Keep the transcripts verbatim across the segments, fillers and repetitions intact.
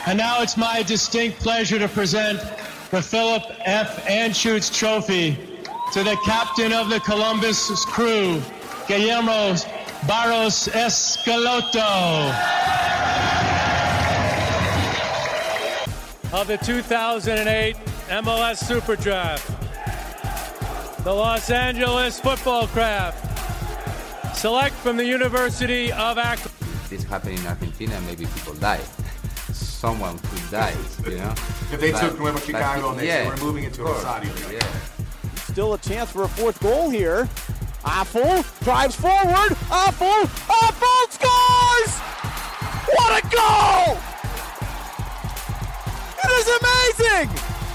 And now it's my distinct pleasure to present the Philip F. Anschutz Trophy to the captain of the Columbus Crew, Guillermo Barros Escaloto. Of the two thousand eight M L S Super Draft, the Los Angeles Football Craft select from the University of Akron. If this happened in Argentina, maybe people die. Someone could die, you know? If they but, took Nueva Chicago and they yeah, said, we're moving it to Rosario. Yeah. Still a chance for a fourth goal here. Affel drives forward. Affel, Affel scores! What a goal! It is amazing!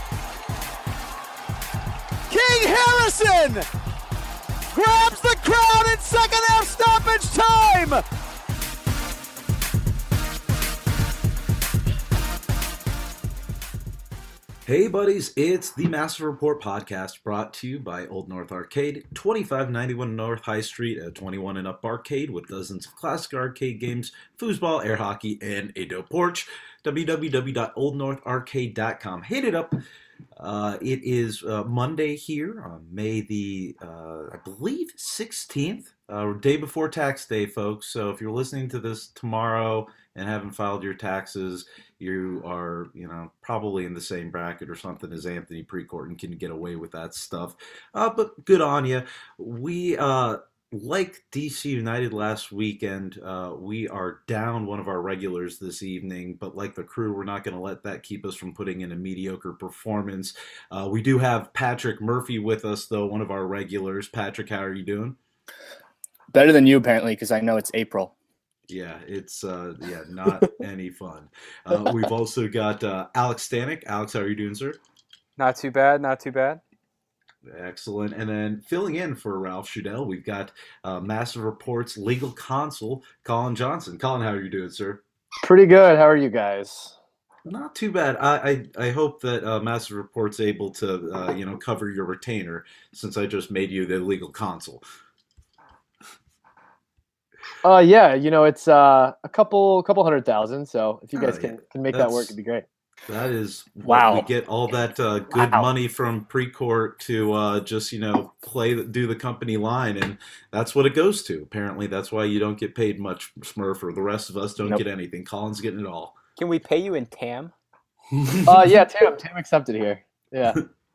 King Harrison grabs the crown in second half stoppage time! Hey buddies, it's the Massive Report podcast brought to you by Old North Arcade, twenty-five ninety-one North High Street, a twenty-one and up arcade with dozens of classic arcade games, foosball, air hockey, and a dope porch. w w w dot old north arcade dot com. Hit it up. Uh, it is uh, Monday here on May the, uh, I believe, sixteenth, uh, day before tax day, folks. So if you're listening to this tomorrow and haven't filed your taxes, you are, you know, probably in the same bracket or something as Anthony Precourt and can get away with that stuff. Uh, but good on you. We, uh, like D C United last weekend, uh, we are down one of our regulars this evening, but like the Crew, we're not going to let that keep us from putting in a mediocre performance. Uh, we do have Patrick Murphy with us, though, one of our regulars. Patrick, how are you doing? Better than you, apparently, because I know it's April. Yeah, it's uh, yeah, not any fun. Uh, we've also got uh, Alex Stanek. Alex, how are you doing, sir? Not too bad, not too bad. Excellent. And then filling in for Ralph Shudell, we've got uh, Massive Reports legal counsel, Colin Johnson. Colin, how are you doing, sir? Pretty good. How are you guys? Not too bad. I I, I hope that uh, Massive Report's able to uh, you know cover your retainer, since I just made you the legal counsel. Uh, yeah, you know, it's uh, a couple couple hundred thousand, so if you guys oh, can, yeah. can make That's, that work, it'd be great. That is wow. We get all that uh, good wow. money from Precourt to uh, just, you know, play, do the company line, and that's what it goes to. Apparently, that's why you don't get paid much, Smurf, or the rest of us don't nope. get anything. Colin's getting it all. Can we pay you in T A M? uh, yeah, T A M, T A M accepted here. Yeah.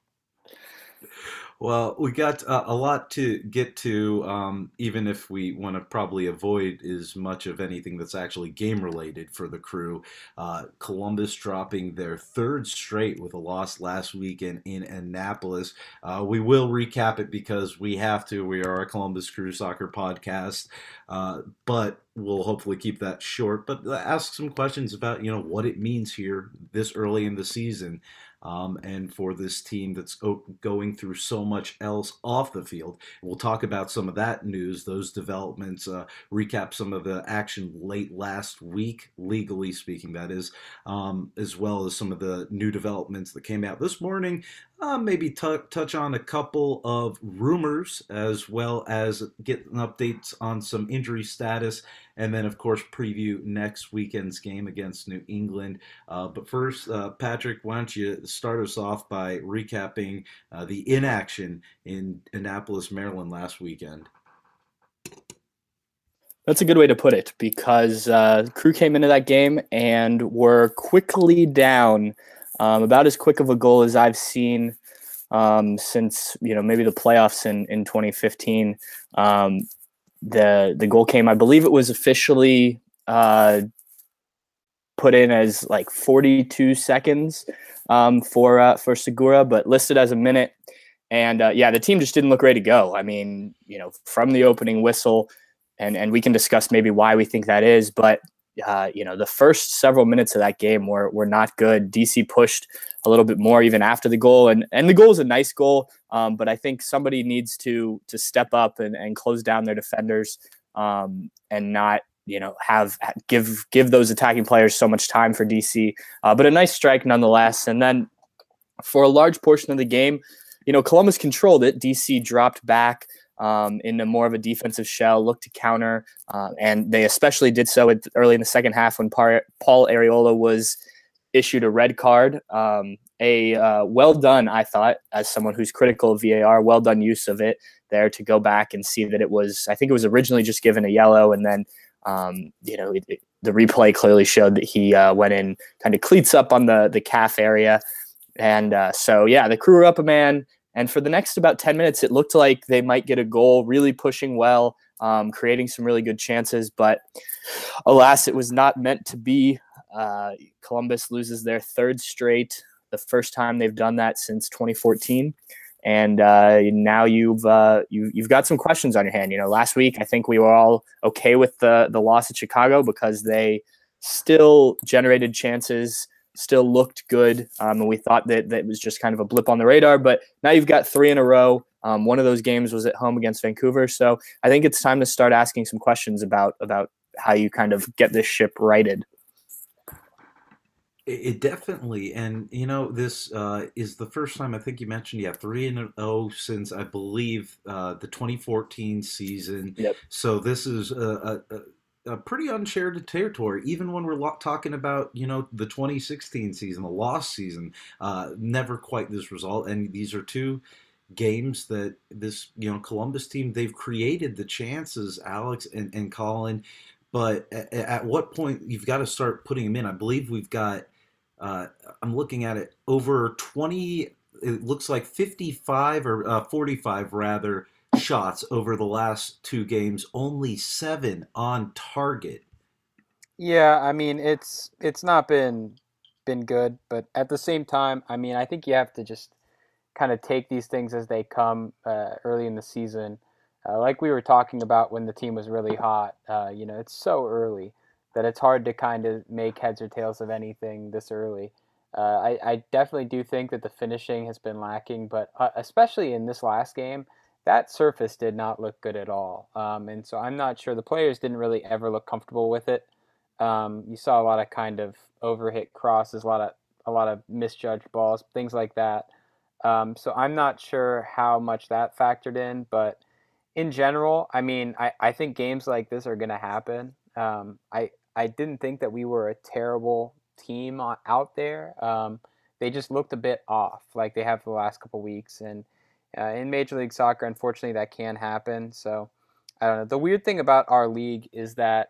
Well, we got uh, a lot to get to, um, even if we want to probably avoid as much of anything that's actually game-related for the Crew. Uh, Columbus dropping their third straight with a loss last weekend in Annapolis. Uh, we will recap it because we have to. We are a Columbus Crew soccer podcast, uh, but we'll hopefully keep that short. But ask some questions about, you know, what it means here this early in the season. Um, and for this team that's going through so much else off the field. We'll talk about some of that news, those developments, uh, recap some of the action late last week, legally speaking, that is, um, as well as some of the new developments that came out this morning. Uh, maybe t- touch on a couple of rumors, as well as get updates on some injury status, and then, of course, preview next weekend's game against New England. Uh, but first, uh, Patrick, why don't you start us off by recapping uh, the inaction in Annapolis, Maryland last weekend? That's a good way to put it, because uh, Crew came into that game and were quickly down. Um, about as quick of a goal as I've seen um, since, you know, maybe the playoffs in, in twenty fifteen. Um, the the goal came, I believe it was officially uh, put in as like forty-two seconds um, for uh, for Segura, but listed as a minute. And uh, yeah, the team just didn't look ready to go. I mean, you know, from the opening whistle, and and we can discuss maybe why we think that is, but. Uh, you know, the first several minutes of that game were were not good. D C pushed a little bit more even after the goal, and and the goal is a nice goal, um, but I think somebody needs to to step up and, and close down their defenders um, and not, you know, have give give those attacking players so much time for D C. Uh, but a nice strike nonetheless. And then for a large portion of the game, you know, Columbus controlled it. D C dropped back um, into more of a defensive shell, looked to counter, uh, and they especially did so at, early in the second half when Par- Paul Arriola was issued a red card. Um, a uh, well done, I thought, as someone who's critical of V A R, well done use of it there to go back and see that it was, I think it was originally just given a yellow, and then, um, you know, it, it, the replay clearly showed that he uh, went in kind of cleats up on the, the calf area. And uh, so, yeah, the Crew were up a man. And for the next about ten minutes, it looked like they might get a goal, really pushing well, um, creating some really good chances. But alas, it was not meant to be. Uh, Columbus loses their third straight, the first time they've done that since twenty fourteen. And uh, now you've uh, you, you've got some questions on your hand. You know, last week I think we were all okay with the the loss at Chicago because they still generated chances, still looked good, um, and we thought that that was just kind of a blip on the radar. But now you've got three in a row. Um, one of those games was at home against Vancouver, so I think it's time to start asking some questions about about how you kind of get this ship righted. It definitely, and you know, this uh, is the first time I think you mentioned, yeah, three in a row since I believe uh, the twenty fourteen season. Yep. So this is a, a, a pretty uncharted territory. Even when we're lo- talking about, you know, the twenty sixteen season, the lost season, uh, never quite this result. And these are two games that this, you know, Columbus team, they've created the chances, Alex and, and Colin. But at, at what point you've got to start putting them in? I believe we've got. Uh, I'm looking at it over twenty. It looks like fifty-five or uh, forty-five rather shots over the last two games. Only seven on target. Yeah, I mean it's it's not been been good, but at the same time, I mean I think you have to just kind of take these things as they come uh, early in the season. Uh, like we were talking about when the team was really hot. Uh, you know, it's so early that it's hard to kind of make heads or tails of anything this early. Uh, I, I definitely do think that the finishing has been lacking, but uh, especially in this last game, that surface did not look good at all. Um, and so I'm not sure. The players didn't really ever look comfortable with it. Um, you saw a lot of kind of overhit crosses, a lot of a lot of misjudged balls, things like that. Um, so I'm not sure how much that factored in, but in general, I mean, I, I think games like this are going to happen. Um, I I didn't think that we were a terrible team out there. Um, they just looked a bit off, like they have for the last couple weeks. And uh, in Major League Soccer, unfortunately, that can happen. So I don't know. The weird thing about our league is that,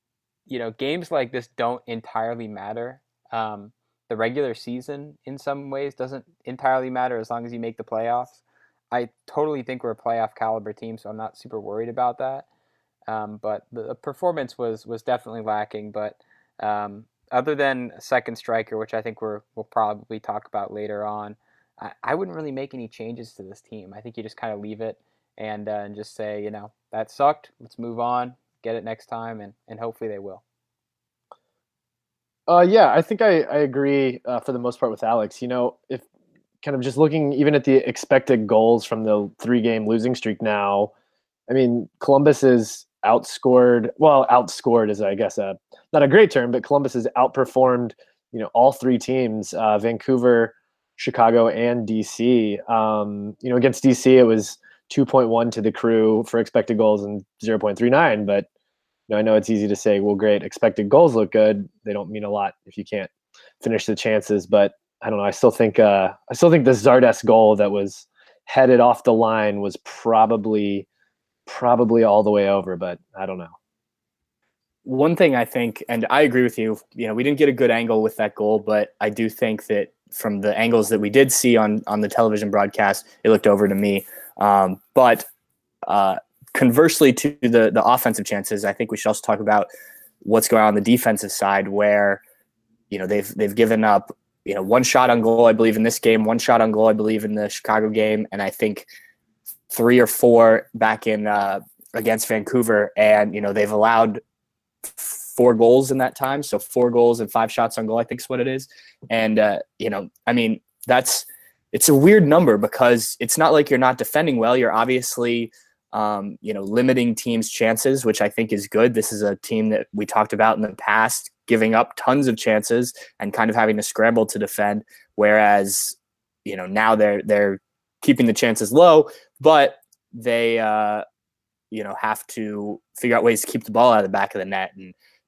you know, games like this don't entirely matter. Um, the regular season, in some ways, doesn't entirely matter as long as you make the playoffs. I totally think we're a playoff caliber team, so I'm not super worried about that. Um, but the performance was was definitely lacking. But um, other than a second striker, which I think we're, we'll probably talk about later on, I, I wouldn't really make any changes to this team. I think you just kind of leave it and uh, and just say, you know, that sucked. Let's move on, get it next time, and, and hopefully they will. Uh, yeah, I think I, I agree uh, for the most part with Alex. You know, if kind of just looking even at the expected goals from the three-game losing streak now, I mean, Columbus is outscored, well, outscored is, I guess, a, not a great term, but Columbus has outperformed, you know, all three teams, uh, Vancouver, Chicago, and D C. Um, you know, against D C, it was two point one to the Crew for expected goals and zero point three nine, but you know, I know it's easy to say, well, great, expected goals look good. They don't mean a lot if you can't finish the chances, but I don't know. I still think, uh, I still think the Zardes goal that was headed off the line was probably probably all the way over, but I don't know. One thing I think, and I agree with you, you know, we didn't get a good angle with that goal, but I do think that from the angles that we did see on, on the television broadcast, it looked over to me. Um, but uh, conversely to the, the offensive chances, I think we should also talk about what's going on on the defensive side where, you know, they've, they've given up, you know, one shot on goal, I believe in this game, one shot on goal, I believe in the Chicago game. And I think three or four back in uh, against Vancouver, and you know they've allowed four goals in that time, so four goals and five shots on goal, I think is what it is. And uh, you know, I mean, that's it's a weird number because it's not like you're not defending well. You're obviously um, you know limiting teams' chances, which I think is good. This is a team that we talked about in the past, giving up tons of chances and kind of having to scramble to defend. Whereas you know now they're they're keeping the chances low, but they, uh, you know, have to figure out ways to keep the ball out of the back of the net. And,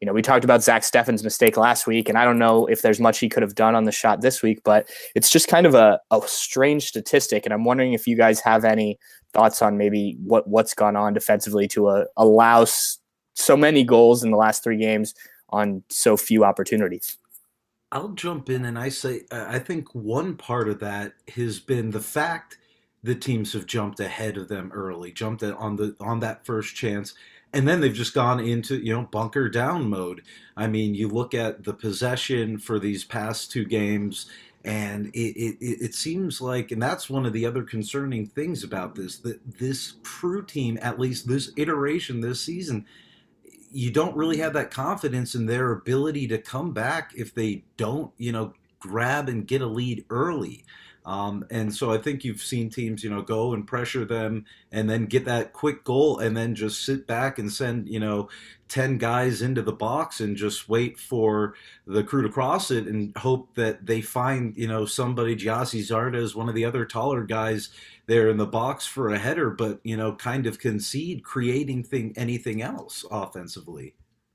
you know, we talked about Zach Steffen's mistake last week, and I don't know if there's much he could have done on the shot this week, but it's just kind of a, a strange statistic. And I'm wondering if you guys have any thoughts on maybe what, what's gone on defensively to uh, allow s- so many goals in the last three games on so few opportunities. I'll jump in and I say, uh, I think one part of that has been the fact that teams have jumped ahead of them early, jumped on the on that first chance, and then they've just gone into, you know, bunker down mode. I mean, you look at the possession for these past two games, and it, it, it seems like, and that's one of the other concerning things about this, that this Crew team, at least this iteration this season, you don't really have that confidence in their ability to come back if they don't, you know, grab and get a lead early. Um, and so I think you've seen teams, you know, go and pressure them and then get that quick goal and then just sit back and send, you know, ten guys into the box and just wait for the Crew to cross it and hope that they find, you know, somebody, Gyasi Zardes, one of the other taller guys there in the box for a header, but, you know, kind of concede creating thing anything else offensively.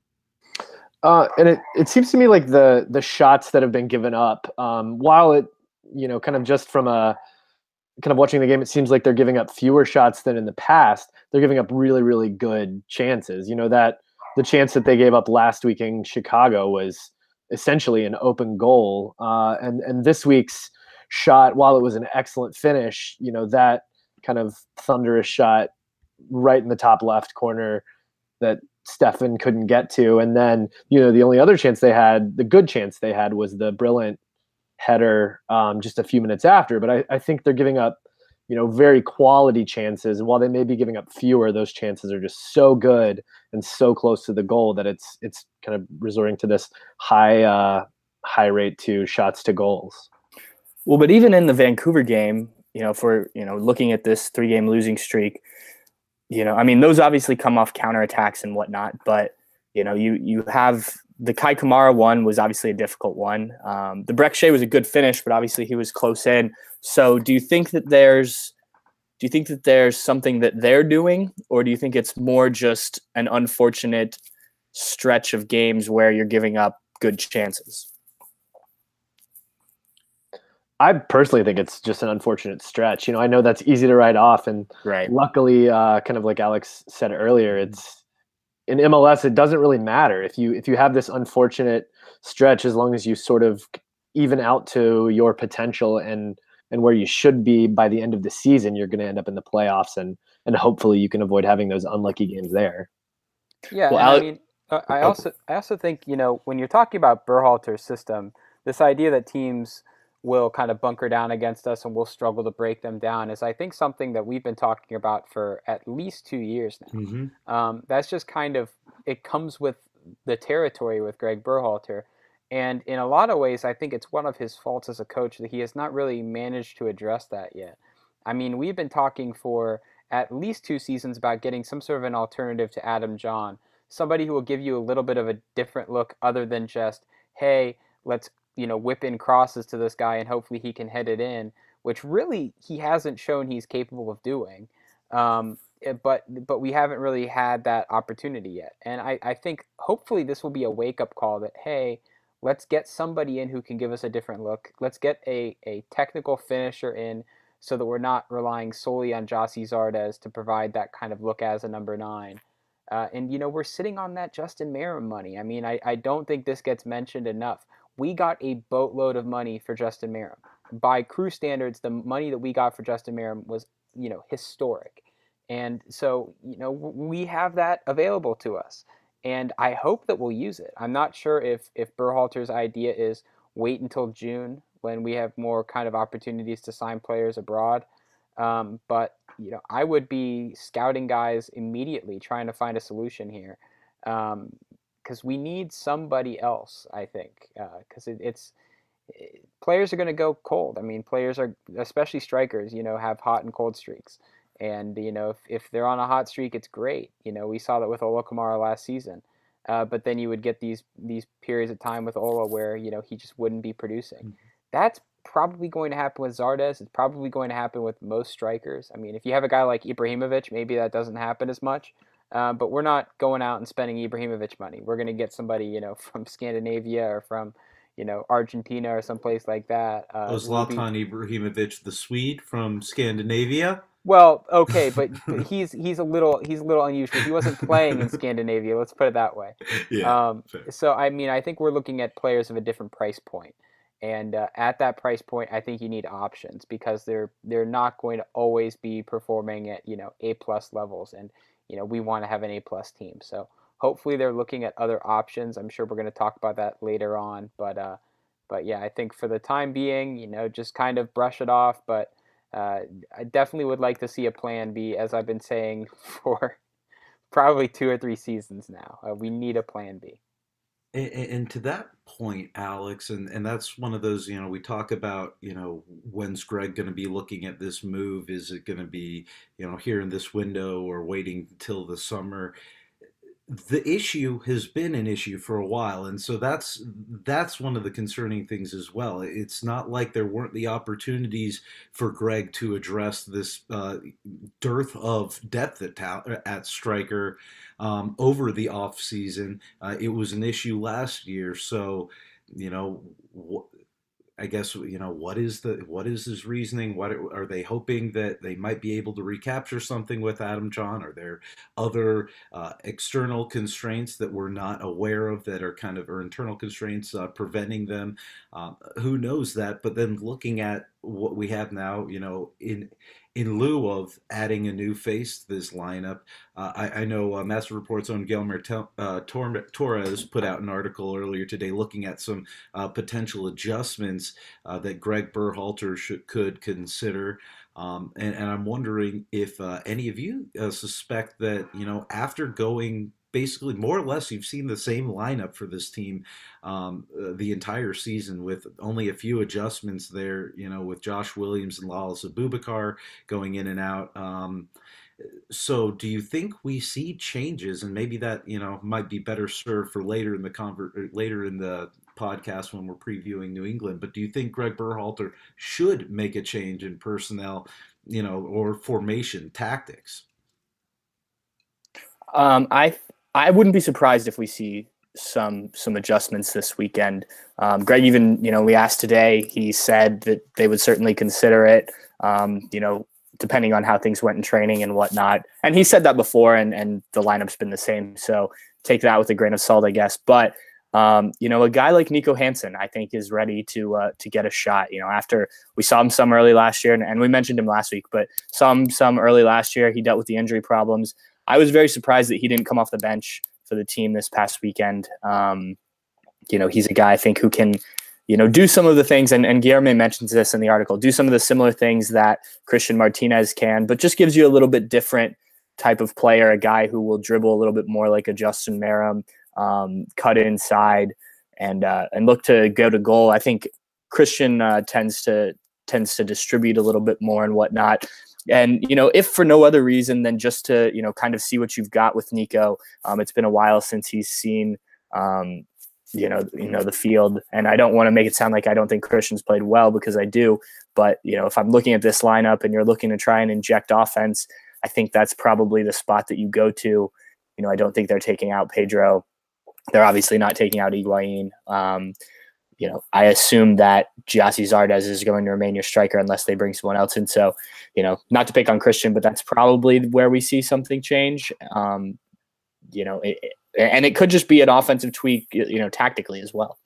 Uh, and it, it seems to me like the the shots that have been given up, um, while it, you know, kind of just from a kind of watching the game, it seems like they're giving up fewer shots than in the past. They're giving up really, really good chances. You know, that the chance that they gave up last week in Chicago was essentially an open goal. Uh, and, and this week's shot, while it was an excellent finish, you know, that kind of thunderous shot right in the top left corner that Steffen couldn't get to. And then, you know, the only other chance they had, the good chance they had, was the brilliant header um, just a few minutes after. But I, I think they're giving up, you know, very quality chances. And while they may be giving up fewer, those chances are just so good and so close to the goal that it's it's kind of resorting to this high uh, high rate to shots to goals. Well, but even in the Vancouver game, you know, for, you know, looking at this three game losing streak, you know, I mean, those obviously come off counterattacks and whatnot, but, you know, you, you have the Kai Kamara one was obviously a difficult one. Um, the Brek Shea was a good finish, but obviously he was close in. So do you think that there's, do you think that there's something that they're doing, or do you think it's more just an unfortunate stretch of games where you're giving up good chances? I personally think it's just an unfortunate stretch. You know, I know that's easy to write off, and right. luckily, uh, kind of like Alex said earlier, it's in M L S. It doesn't really matter if you if you have this unfortunate stretch, as long as you sort of even out to your potential and and where you should be by the end of the season, you're going to end up in the playoffs, and and hopefully you can avoid having those unlucky games there. Yeah, well, and Ale- I mean, uh, I also I also think, you know, when you're talking about Berhalter's system, this idea that teams will kind of bunker down against us and we'll struggle to break them down is, I think, something that we've been talking about for at least two years now. Mm-hmm. Um, that's just kind of, it comes with the territory with Greg Berhalter. And in a lot of ways, I think it's one of his faults as a coach that he has not really managed to address that yet. I mean, we've been talking for at least two seasons about getting some sort of an alternative to Adam John, somebody who will give you a little bit of a different look other than just, hey, let's, you know, whip in crosses to this guy and hopefully he can head it in, which really he hasn't shown he's capable of doing. Um, but but we haven't really had that opportunity yet. And I, I think hopefully this will be a wake-up call that, hey, let's get somebody in who can give us a different look. Let's get a, a technical finisher in so that we're not relying solely on Gyasi Zardes to provide that kind of look as a number nine. Uh, and, you know, we're sitting on that Justin Meram money. I mean, I, I don't think this gets mentioned enough. We got a boatload of money for Justin Meram. By Crew standards, the money that we got for Justin Meram was, you know, historic. And so, you know, we have that available to us. And I hope that we'll use it. I'm not sure if, if Berhalter's idea is wait until June when we have more kind of opportunities to sign players abroad. Um, but, you know, I would be scouting guys immediately, trying to find a solution here. Um, because we need somebody else, I think, because uh, it, it's it, players are going to go cold. I mean, players are, especially strikers, you know, have hot and cold streaks. And, you know, if, if they're on a hot streak, it's great. You know, we saw that with Ola Kamara last season. Uh, but then you would get these these periods of time with Ola where, you know, he just wouldn't be producing. Mm-hmm. That's probably going to happen with Zardes. It's probably going to happen with most strikers. I mean, if you have a guy like Ibrahimovic, maybe that doesn't happen as much. Uh, but we're not going out and spending Ibrahimovic money. We're going to get somebody, you know, from Scandinavia or from, you know, Argentina or someplace like that. Uh, Oh, Zlatan Ibrahimovic, the Swede from Scandinavia. Well, okay, but, but he's he's a little he's a little unusual. He wasn't playing in Scandinavia. Let's put it that way. Yeah. Um, so I mean, I think we're looking at players of a different price point, and uh, at that price point, I think you need options because they're they're not going to always be performing at you know A plus levels, and you know we want to have an A plus team. So hopefully they're looking at other options. I'm sure we're going to talk about that later on, but uh, but yeah, I think for the time being, you know, just kind of brush it off, but. Uh, I definitely would like to see a plan B, as I've been saying for probably two or three seasons now. Uh, we need a plan B. And, and to that point, Alex, and, and that's one of those, you know, we talk about, you know, when's Greg going to be looking at this move? Is it going to be, you know, here in this window or waiting until the summer? The issue has been an issue for a while, and so that's that's one of the concerning things as well. It's not like there weren't the opportunities for Greg to address this uh, dearth of depth at, ta- at striker um, over the off season. Uh, it was an issue last year, so you know. Wh- I guess you know what is the what is his reasoning? What are, are they hoping that they might be able to recapture something with Adam John? Are there other uh, external constraints that we're not aware of that are kind of or internal constraints uh, preventing them? Um, who knows that? But then looking at what we have now, you know, in in lieu of adding a new face to this lineup, uh, I, I know uh, Master Report's own Guillermo uh, Torres put out an article earlier today looking at some uh, potential adjustments uh, that Greg Berhalter should, could consider. Um, and, and I'm wondering if uh, any of you uh, suspect that, you know, after going basically more or less, you've seen the same lineup for this team um, uh, the entire season with only a few adjustments there, you know, with Josh Williams and Lalas Abubakar going in and out. Um, so do you think we see changes, and maybe that, you know, might be better served for later in the convert later in the podcast when we're previewing New England, but do you think Greg Berhalter should make a change in personnel, you know, or formation tactics? Um, I I wouldn't be surprised if we see some some adjustments this weekend. Um, Greg, even, you know, we asked today, he said that they would certainly consider it, um, you know, depending on how things went in training and whatnot. And he said that before, and, and the lineup's been the same. So take that with a grain of salt, I guess. But, um, you know, a guy like Nico Hansen, I think, is ready to uh, to get a shot. You know, after we saw him some early last year, and, and we mentioned him last week, but some some early last year, he dealt with the injury problems. I was very surprised that he didn't come off the bench for the team this past weekend. Um, you know, he's a guy I think who can, you know, do some of the things, and, and Guillermo mentions this in the article, do some of the similar things that Christian Martinez can, but just gives you a little bit different type of player, a guy who will dribble a little bit more like a Justin Merrim, um, cut inside and uh, and look to go to goal. I think Christian uh, tends to tends to distribute a little bit more and whatnot. And, you know, if for no other reason than just to, you know, kind of see what you've got with Nico. Um, it's been a while since he's seen, um, you know, you know, the field. And I don't want to make it sound like I don't think Christian's played well, because I do. But, you know, if I'm looking at this lineup and you're looking to try and inject offense, I think that's probably the spot that you go to. You know, I don't think they're taking out Pedro. They're obviously not taking out Higuain. Um, You know, I assume that Gyasi Zardes is going to remain your striker unless they bring someone else in. So, you know, not to pick on Christian, but that's probably where we see something change. Um, you know, it, it, and it could just be an offensive tweak, you know, tactically as well.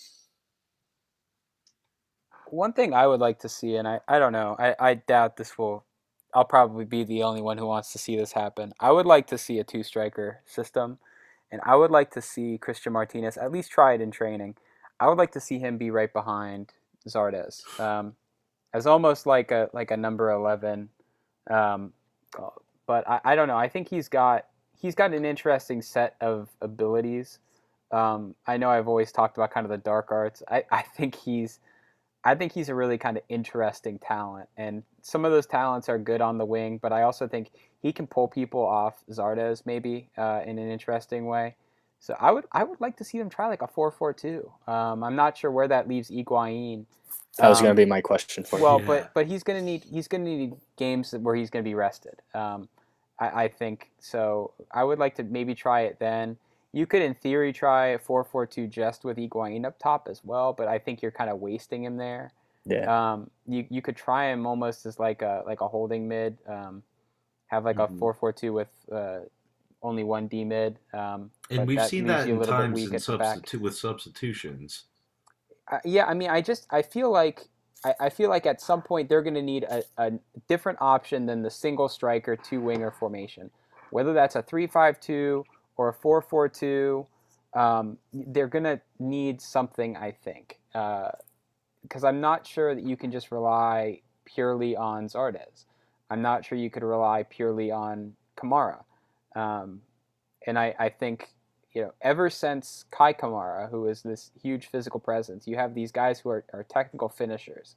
One thing I would like to see, and I, I don't know, I, I doubt this will, I'll probably be the only one who wants to see this happen. I would like to see a two-striker system, and I would like to see Christian Martinez at least try it in training. I would like to see him be right behind Zardes, um, as almost like a like a number eleven. Um, but I, I don't know. I think he's got he's got an interesting set of abilities. Um, I know I've always talked about kind of the dark arts. I, I think he's I think he's a really kind of interesting talent, and some of those talents are good on the wing. But I also think he can pull people off Zardes maybe uh, in an interesting way. So I would I would like to see them try like a four four two. Um, I'm not sure where that leaves Higuain. That was um, going to be my question for you. Well, Yeah. but but he's going to need he's going to need games where he's going to be rested. Um, I, I think so. I would like to maybe try it then. You could, in theory, try a four four two just with Higuain up top as well, but I think you're kind of wasting him there. Yeah. Um, you you could try him almost as like a like a holding mid. Um, have like Mhm. a four four two with uh, only one D mid. Um, And but we've that seen leaves that you a in little bit times weak in at the back. substitu- with substitutions. Uh, yeah, I mean, I just I feel like I, I feel like at some point they're going to need a, a different option than the single striker two winger formation, whether that's a three five two or a four four two. Um, they're going to need something, I think, because uh, I'm not sure that you can just rely purely on Zardes. I'm not sure you could rely purely on Kamara, um, and I, I think. You know, ever since Kai Kamara, who is this huge physical presence, you have these guys who are, are technical finishers.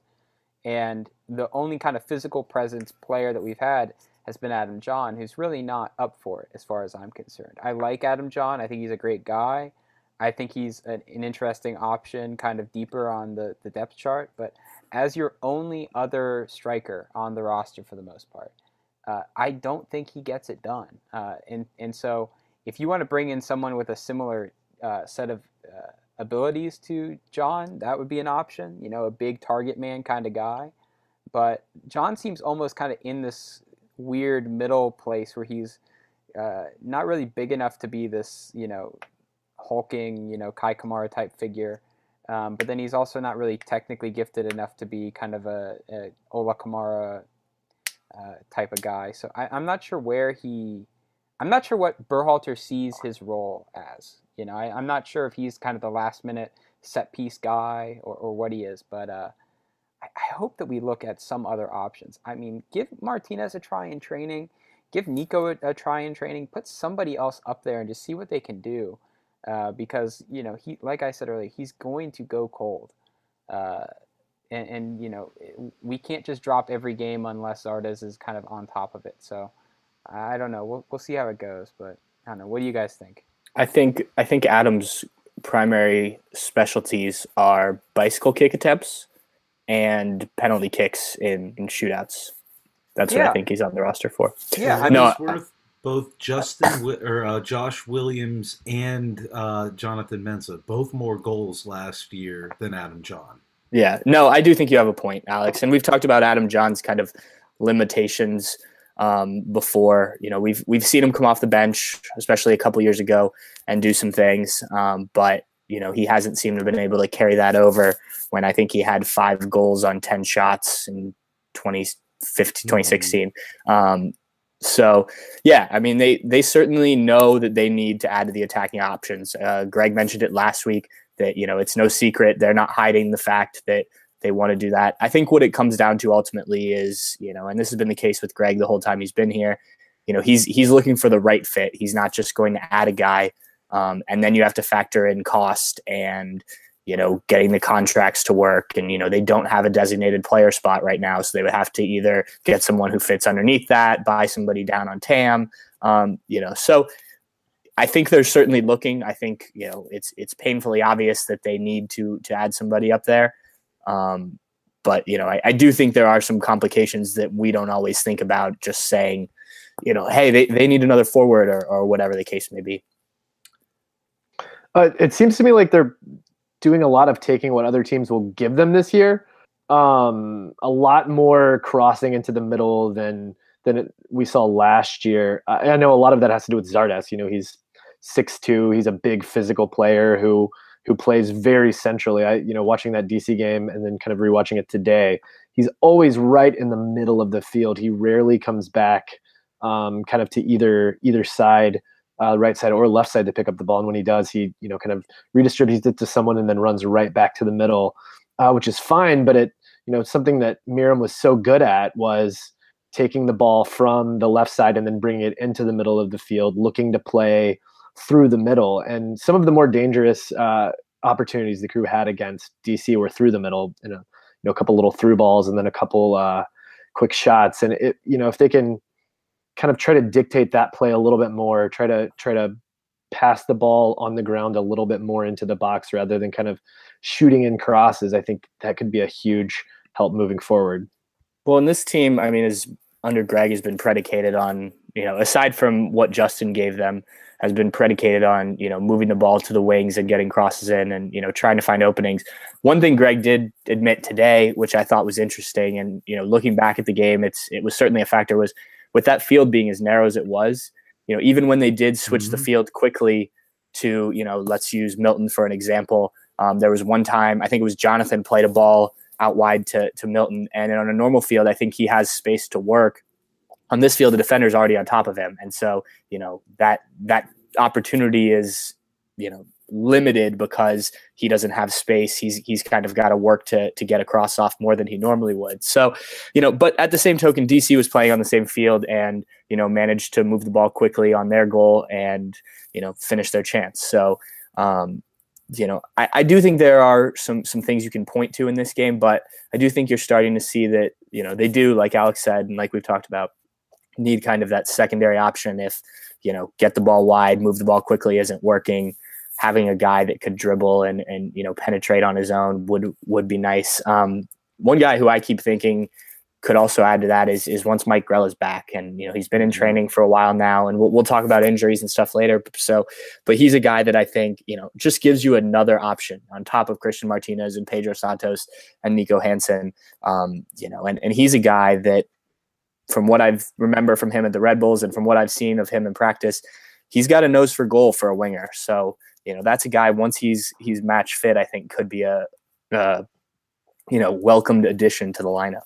And the only kind of physical presence player that we've had has been Adam John, who's really not up for it as far as I'm concerned. I like Adam John. I think he's a great guy. I think he's an, an interesting option kind of deeper on the, the depth chart. But as your only other striker on the roster for the most part, uh, I don't think he gets it done. Uh, and, and so... If you want to bring in someone with a similar uh, set of uh, abilities to John, that would be an option. You know, a big target man kind of guy. But John seems almost kind of in this weird middle place where he's uh, not really big enough to be this, you know, hulking, you know, Kai Kamara type figure. Um, but then he's also not really technically gifted enough to be kind of a, a Ola Kamara uh, type of guy. So I, I'm not sure where he... I'm not sure what Berhalter sees his role as. You know, I, I'm not sure if he's kind of the last minute set piece guy or, or what he is, but uh, I, I hope that we look at some other options. I mean, give Martinez a try in training, give Nico a, a try in training, put somebody else up there and just see what they can do. Uh, because, you know, he, like I said earlier, he's going to go cold. Uh, and, and, you know, we can't just drop every game unless Zardes is kind of on top of it. So, I don't know. We'll we'll see how it goes, but I don't know. What do you guys think? I think I think Adam's primary specialties are bicycle kick attempts and penalty kicks in, in shootouts. That's yeah. what I think he's on the roster for. Yeah, I no, mean, worth both Justin or uh, Josh Williams and uh, Jonathan Mensah, both more goals last year than Adam John. Yeah, no, I do think you have a point, Alex. And we've talked about Adam John's kind of limitations um, before. You know, we've we've seen him come off the bench, especially a couple years ago, and do some things. Um, but you know, he hasn't seemed to have been able to carry that over. When I think he had five goals on ten shots in twenty fifteen, twenty sixteen. Mm-hmm. Um, so yeah, I mean, they they certainly know that they need to add to the attacking options. Uh, Greg mentioned it last week that, you know, it's no secret. They're not hiding the fact that they want to do that. I think what it comes down to ultimately is, you know, and this has been the case with Greg the whole time he's been here, you know, he's, he's looking for the right fit. He's not just going to add a guy. Um, and then you have to factor in cost and, you know, getting the contracts to work. And, you know, they don't have a designated player spot right now. So they would have to either get someone who fits underneath that, buy somebody down on T A M, um, you know, so I think they're certainly looking. I think, you know, it's it's painfully obvious that they need to to add somebody up there. Um, but, you know, I, I do think there are some complications that we don't always think about, just saying, you know, hey, they, they need another forward or, or whatever the case may be. Uh, it seems to me like they're doing a lot of taking what other teams will give them this year. Um, a lot more crossing into the middle than than it, we saw last year. I, I know a lot of that has to do with Zardes. You know, he's six two. He's a big physical player who who plays very centrally. I, you know, watching that D C game and then kind of rewatching it today, he's always right in the middle of the field. He rarely comes back um, kind of to either either side, uh, right side or left side to pick up the ball. And when he does, he, you know, kind of redistributes it to someone and then runs right back to the middle, uh, which is fine. But it, you know, something that Miram was so good at was taking the ball from the left side and then bringing it into the middle of the field, looking to play through the middle. And some of the more dangerous uh, opportunities the Crew had against D C were through the middle, in a, you know, a couple little through balls and then a couple uh, quick shots. And it, you know, if they can kind of try to dictate that play a little bit more, try to try to pass the ball on the ground a little bit more into the box rather than kind of shooting in crosses, I think that could be a huge help moving forward. Well, in this team, I mean, is under Greg has been predicated on, you know, aside from what Justin gave them, has been predicated on, you know, moving the ball to the wings and getting crosses in and, you know, trying to find openings. One thing Greg did admit today, which I thought was interesting, and, you know, looking back at the game, it's it was certainly a factor, was with that field being as narrow as it was, you know, even when they did switch mm-hmm. the field quickly to, you know, let's use Milton for an example. Um, there was one time, I think it was Jonathan played a ball out wide to, to Milton. And on a normal field, I think he has space to work. On this field, the defender's already on top of him. And so, you know, that that opportunity is, you know, limited because he doesn't have space. He's he's kind of got to work to to get across off more than he normally would. So, you know, but at the same token, D C was playing on the same field and, you know, managed to move the ball quickly on their goal and, you know, finish their chance. So, um, you know, I, I do think there are some some things you can point to in this game, but I do think you're starting to see that, you know, they do, like Alex said, and like we've talked about, need kind of that secondary option if, you know, get the ball wide, move the ball quickly isn't working. Having a guy that could dribble and, and you know, penetrate on his own would would be nice. Um, one guy who I keep thinking could also add to that is is once Mike Grell is back, and you know he's been in training for a while now, and we'll we'll talk about injuries and stuff later. So, but he's a guy that I think you know just gives you another option on top of Christian Martinez and Pedro Santos and Nico Hansen. Um, you know, and and he's a guy that, from what I've remember from him at the Red Bulls and from what I've seen of him in practice, he's got a nose for goal for a winger. So, you know, that's a guy once he's he's match fit, I think could be a, a you know welcomed addition to the lineup.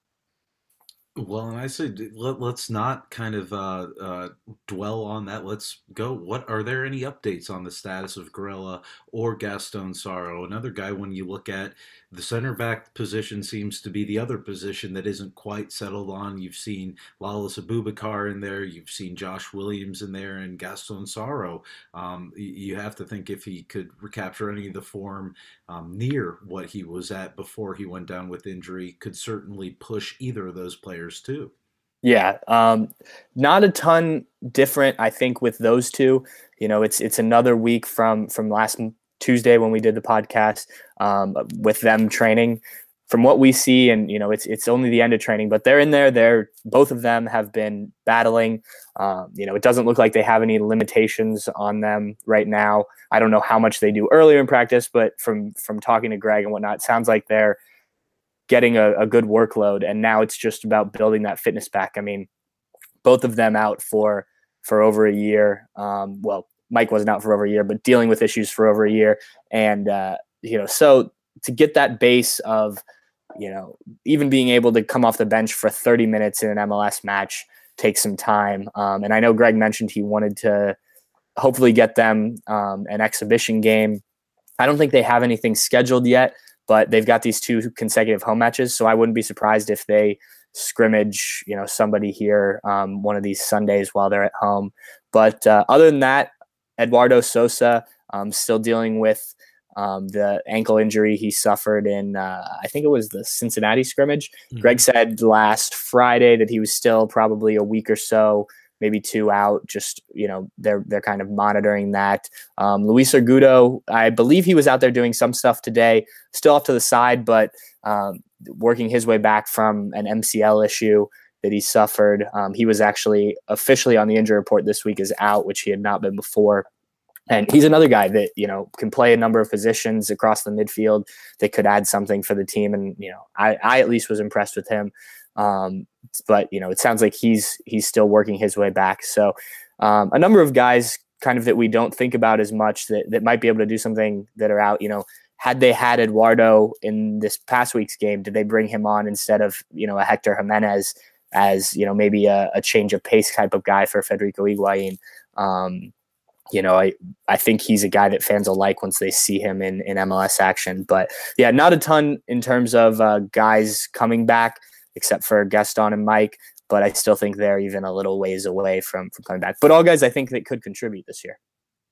Well, and I said let, let's not kind of uh, uh, dwell on that. Let's go. What are there any updates on the status of Grella or Gaston Saro? Another guy, when you look at the center back position, seems to be the other position that isn't quite settled on. You've seen Lalas Abubakar in there. You've seen Josh Williams in there, and Gaston Saro. Um, you have to think if he could recapture any of the form um, near what he was at before he went down with injury, could certainly push either of those players too. Yeah, um, not a ton different, I think, with those two. You know, it's it's another week from from last Tuesday when we did the podcast um, with them training. From what we see, and you know, it's it's only the end of training, but they're in there. They're both of them have been battling. Um, you know, it doesn't look like they have any limitations on them right now. I don't know how much they do earlier in practice, but from from talking to Greg and whatnot, it sounds like they're getting a, a good workload, and now it's just about building that fitness back. I mean, both of them out for for over a year. Um, well, Mike wasn't out for over a year, but dealing with issues for over a year, and uh, you know, so to get that base of, you know, even being able to come off the bench for thirty minutes in an M L S match takes some time. Um, and I know Greg mentioned he wanted to hopefully get them um, an exhibition game. I don't think they have anything scheduled yet, but they've got these two consecutive home matches. So I wouldn't be surprised if they scrimmage, you know, somebody here um, one of these Sundays while they're at home. But uh, other than that, Eduardo Sosa um, still dealing with um, the ankle injury he suffered in, uh, I think it was the Cincinnati scrimmage. Mm-hmm. Greg said last Friday that he was still probably a week or so, maybe two out. Just, you know, they're they're kind of monitoring that. Um, Luis Argudo, I believe he was out there doing some stuff today, still off to the side, but um, working his way back from an M C L issue that he suffered. Um, he was actually officially on the injury report this week as out, which he had not been before. And he's another guy that, you know, can play a number of positions across the midfield that could add something for the team. And, you know, I, I at least was impressed with him. Um, but, you know, it sounds like he's he's still working his way back. So um, a number of guys kind of that we don't think about as much that, that might be able to do something that are out. You know, had they had Eduardo in this past week's game, did they bring him on instead of, you know, a Hector Jimenez as, you know, maybe a, a change of pace type of guy for Federico Higuain? Um, you know, I, I think he's a guy that fans will like once they see him in, in M L S action. But yeah, not a ton in terms of uh, guys coming back, except for Gaston and Mike. But I still think they're even a little ways away from, from coming back. But all guys I think that could contribute this year.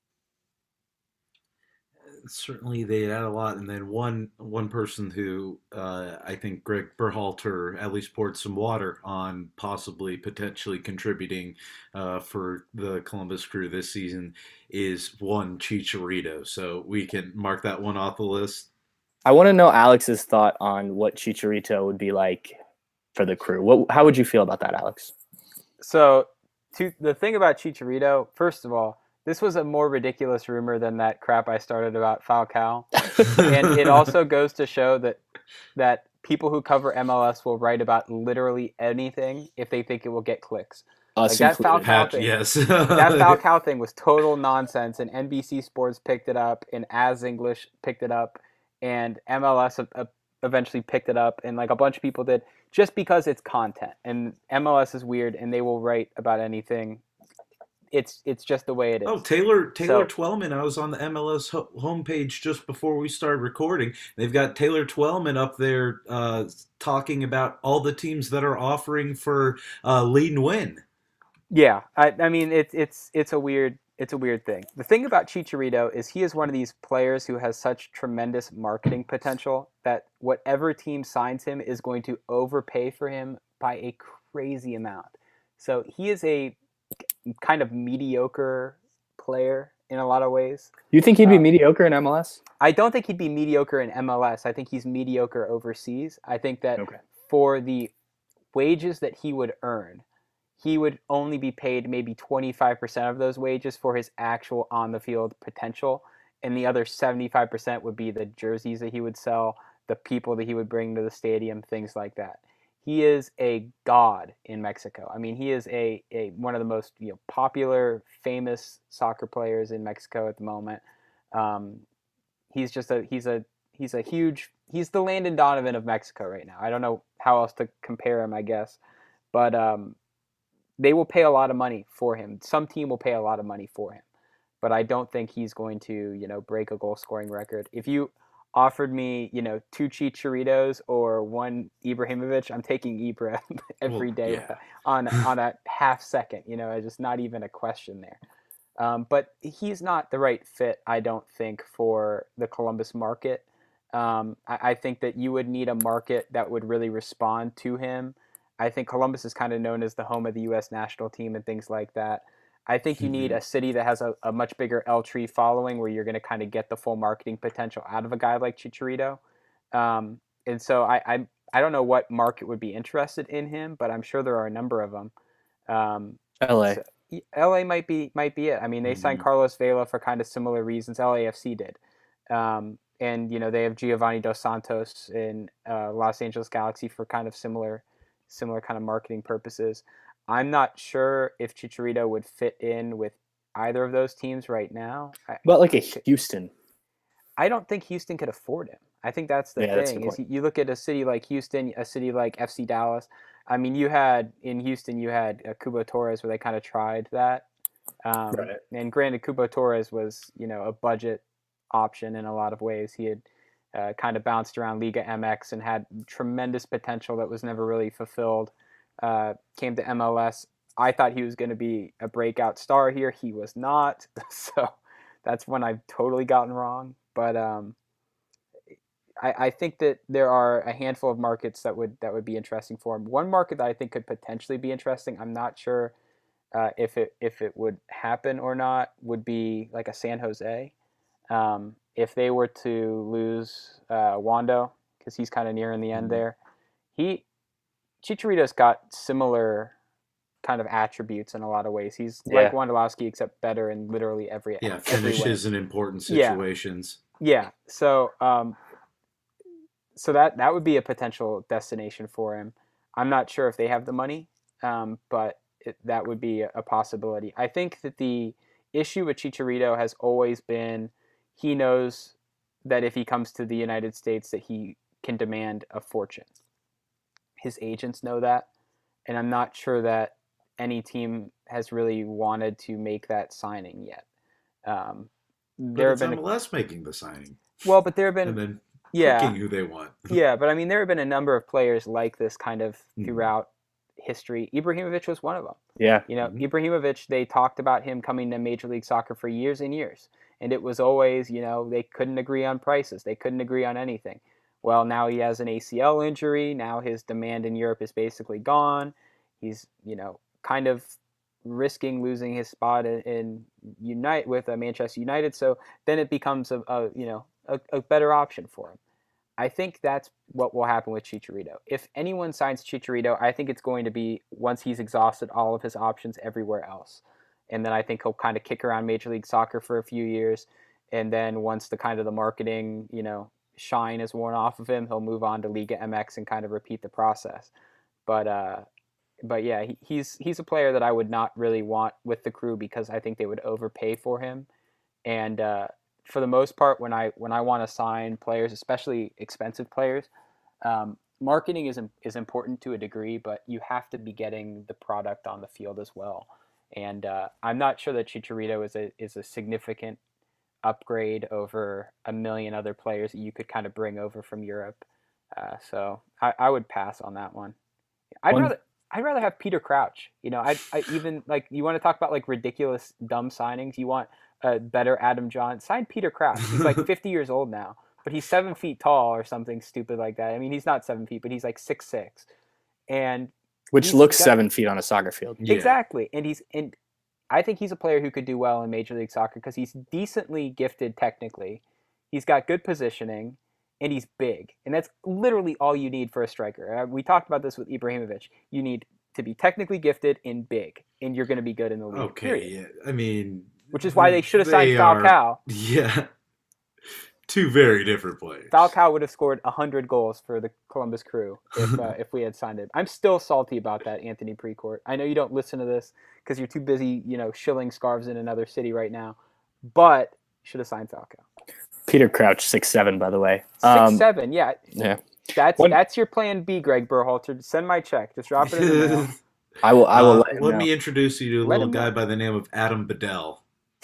Certainly they add a lot. And then one one person who uh, I think Greg Berhalter at least poured some water on possibly potentially contributing uh, for the Columbus Crew this season is one Chicharito. So we can mark that one off the list. I want to know Alex's thought on what Chicharito would be like for the Crew. What? How would you feel about that, Alex? So, to, the thing about Chicharito, first of all, this was a more ridiculous rumor than that crap I started about Falcao. And it also goes to show that that people who cover M L S will write about literally anything if they think it will get clicks. Us like that Falcao Pat, thing, yes. that Falcao thing was total nonsense, and N B C Sports picked it up, and As English picked it up, and M L S uh, eventually picked it up, and like a bunch of people did, just because it's content. And M L S is weird, and they will write about anything. It's it's just the way it is. Oh, Taylor Taylor So- Twellman. I was on the M L S ho- homepage just before we started recording. They've got Taylor Twellman up there uh, talking about all the teams that are offering for uh, lead and win. Yeah, I, I mean it's it's it's a weird it's a weird thing. The thing about Chicharito is he is one of these players who has such tremendous marketing potential that whatever team signs him is going to overpay for him by a crazy amount. So he is a kind of mediocre player in a lot of ways. You think he'd be Uh, mediocre in M L S? I don't think he'd be mediocre in M L S. I think he's mediocre overseas. I think that Okay. for the wages that he would earn, he would only be paid maybe twenty-five percent of those wages for his actual on-the-field potential, and the other seventy-five percent would be the jerseys that he would sell, the people that he would bring to the stadium, things like that. He is a god in Mexico. I mean, he is a, a one of the most you know popular, famous soccer players in Mexico at the moment. Um, he's just a he's a he's a huge he's the Landon Donovan of Mexico right now. I don't know how else to compare him, I guess, but um, they will pay a lot of money for him. Some team will pay a lot of money for him, but I don't think he's going to you know break a goal scoring record. If you offered me, you know, two Chicharitos or one Ibrahimovic, I'm taking Ibra every Well, day yeah. on on a half second. You know, it's just not even a question there. Um, but he's not the right fit, I don't think, for the Columbus market. Um, I, I think that you would need a market that would really respond to him. I think Columbus is kind of known as the home of the U S national team and things like that. I think you need a city that has a, a much bigger L Tree following where you're going to kind of get the full marketing potential out of a guy like Chicharito. Um, and so I, I I don't know what market would be interested in him, but I'm sure there are a number of them. Um, L A. so L A might be might be it. I mean, they signed Mhm. Carlos Vela for kind of similar reasons. L A F C did, um, and you know they have Giovanni Dos Santos in uh, Los Angeles Galaxy for kind of similar similar kind of marketing purposes. I'm not sure if Chicharito would fit in with either of those teams right now. I, But like a Houston. I don't think Houston could afford him. I think that's the Yeah, that's a thing. good Is point. you look at a city like Houston, a city like F C Dallas. I mean, you had in Houston, you had uh, Cubo Torres, where they kind of tried that. Um, Right. And granted, Cubo Torres was you know a budget option in a lot of ways. He had uh, kind of bounced around Liga M X and had tremendous potential that was never really fulfilled. Uh, came to M L S. I thought he was going to be a breakout star here. He was not. So that's when I've totally gotten wrong. But um, I, I think that there are a handful of markets that would that would be interesting for him. One market that I think could potentially be interesting, I'm not sure uh, if it if it would happen or not, would be like a San Jose. Um, if they were to lose uh, Wando, because he's kind of nearing the end Mhm. there, he Chicharito's got similar kind of attributes in a lot of ways. He's Yeah. like Wondolowski, except better in literally every Yeah, every way. finishes in important Yeah. situations. Yeah. So, um, so that that would be a potential destination for him. I'm not sure if they have the money, um, but it, that would be a, a possibility. I think that the issue with Chicharito has always been he knows that if he comes to the United States that he can demand a fortune. His agents know that, and I'm not sure that any team has really wanted to make that signing yet. Um, But there have it's been M L S making the signing, well, but there have and been then yeah. picking who they want. Yeah, but I mean, there have been a number of players like this kind of Mhm. throughout history. Ibrahimovic was one of them. Yeah. You know, Mhm. Ibrahimovic, they talked about him coming to Major League Soccer for years and years. And it was always, you know, they couldn't agree on prices. They couldn't agree on anything. Well, now he has an A C L injury. Now his demand in Europe is basically gone. He's, you know, kind of risking losing his spot in, in Unite with uh, Manchester United. So then it becomes a, a you know, a, a better option for him. I think that's what will happen with Chicharito. If anyone signs Chicharito, I think it's going to be once he's exhausted all of his options everywhere else. And then I think he'll kind of kick around Major League Soccer for a few years. And then once the kind of the marketing, you know, shine is worn off of him, he'll move on to Liga M X and kind of repeat the process. But, uh, but yeah, he, he's he's a player that I would not really want with the Crew because I think they would overpay for him. And uh, for the most part, when I when I want to sign players, especially expensive players, um, marketing is is important to a degree, but you have to be getting the product on the field as well. And uh, I'm not sure that Chicharito is a is a significant upgrade over a million other players that you could kind of bring over from Europe. Uh, so I, I would pass on that one. I'd One- rather I'd rather have Peter Crouch. You know, I I even like you want to talk about like ridiculous dumb signings. You want a better Adam John. Sign Peter Crouch. He's like fifty years old now, but he's seven feet tall or something stupid like that. I mean, he's not seven feet, but he's like six six, and Which he's looks got- seven feet on a soccer field. Yeah. Exactly, and he's and I think he's a player who could do well in Major League Soccer because he's decently gifted technically. He's got good positioning, and he's big, and that's literally all you need for a striker. Uh, we talked about this with Ibrahimovic. You need to be technically gifted and big, and you're going to be good in the league. Okay, period. yeah. I mean, Which is why they should have signed they are- Falcao. Yeah, two very different players. Falcao would have scored one hundred goals for the Columbus Crew if uh, if we had signed him. I'm still salty about that, Anthony Precourt. I know you don't listen to this because you're too busy, you know, shilling scarves in another city right now, but you should have signed Falcao. Peter Crouch, six seven, by the way. Six Um, seven, yeah. yeah. That's One- that's your plan B, Greg Berhalter. Send my check. Just drop it in the mail. I will. I will Uh, let, him let know. me introduce you to a Let little him guy know. by the name of Adam Bedell.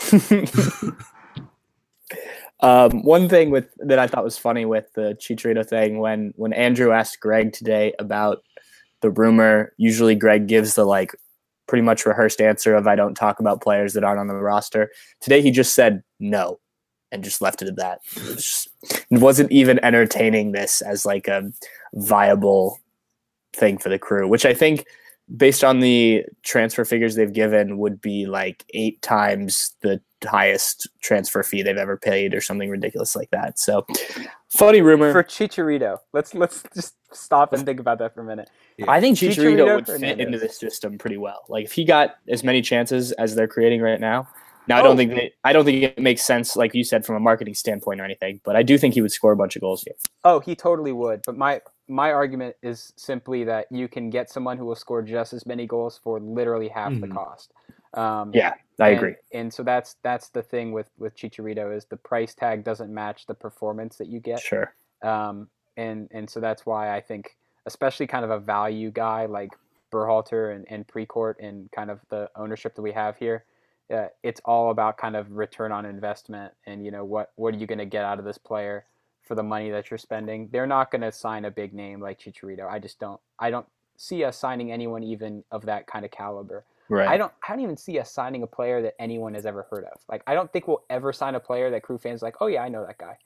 Um, one thing with that I thought was funny with the Chicharito thing when when Andrew asked Greg today about the rumor, usually Greg gives the like pretty much rehearsed answer of I don't talk about players that aren't on the roster. Today he just said no and just left it at that. It, was just, it wasn't even entertaining this as like a viable thing for the Crew, which I think based on the transfer figures they've given would be like eight times the highest transfer fee they've ever paid or something ridiculous like that. So funny rumor. For Chicharito. Let's let's just stop and think about that for a minute. I think Chicharito Chicharito would Fernandez. fit into this system pretty well. Like if he got as many chances as they're creating right now. Now I don't Oh. think they, I don't think it makes sense, like you said, from a marketing standpoint or anything. But I do think he would score a bunch of goals here. Oh, he totally would. But my my argument is simply that you can get someone who will score just as many goals for literally half the Mhm. cost. Um, Yeah, I and- agree. And so that's that's the thing with with Chicharito is the price tag doesn't match the performance that you get. Sure. Um, and and so that's why I think, especially kind of a value guy like Berhalter and, and Precourt and kind of the ownership that we have here, uh, it's all about kind of return on investment and, you know, what, what are you going to get out of this player for the money that you're spending. They're not going to sign a big name like Chicharito. I just don't, I don't see us signing anyone even of that kind of caliber. Right. I don't, I don't even see us signing a player that anyone has ever heard of. Like, I don't think we'll ever sign a player that Crew fans are like, oh yeah, I know that guy.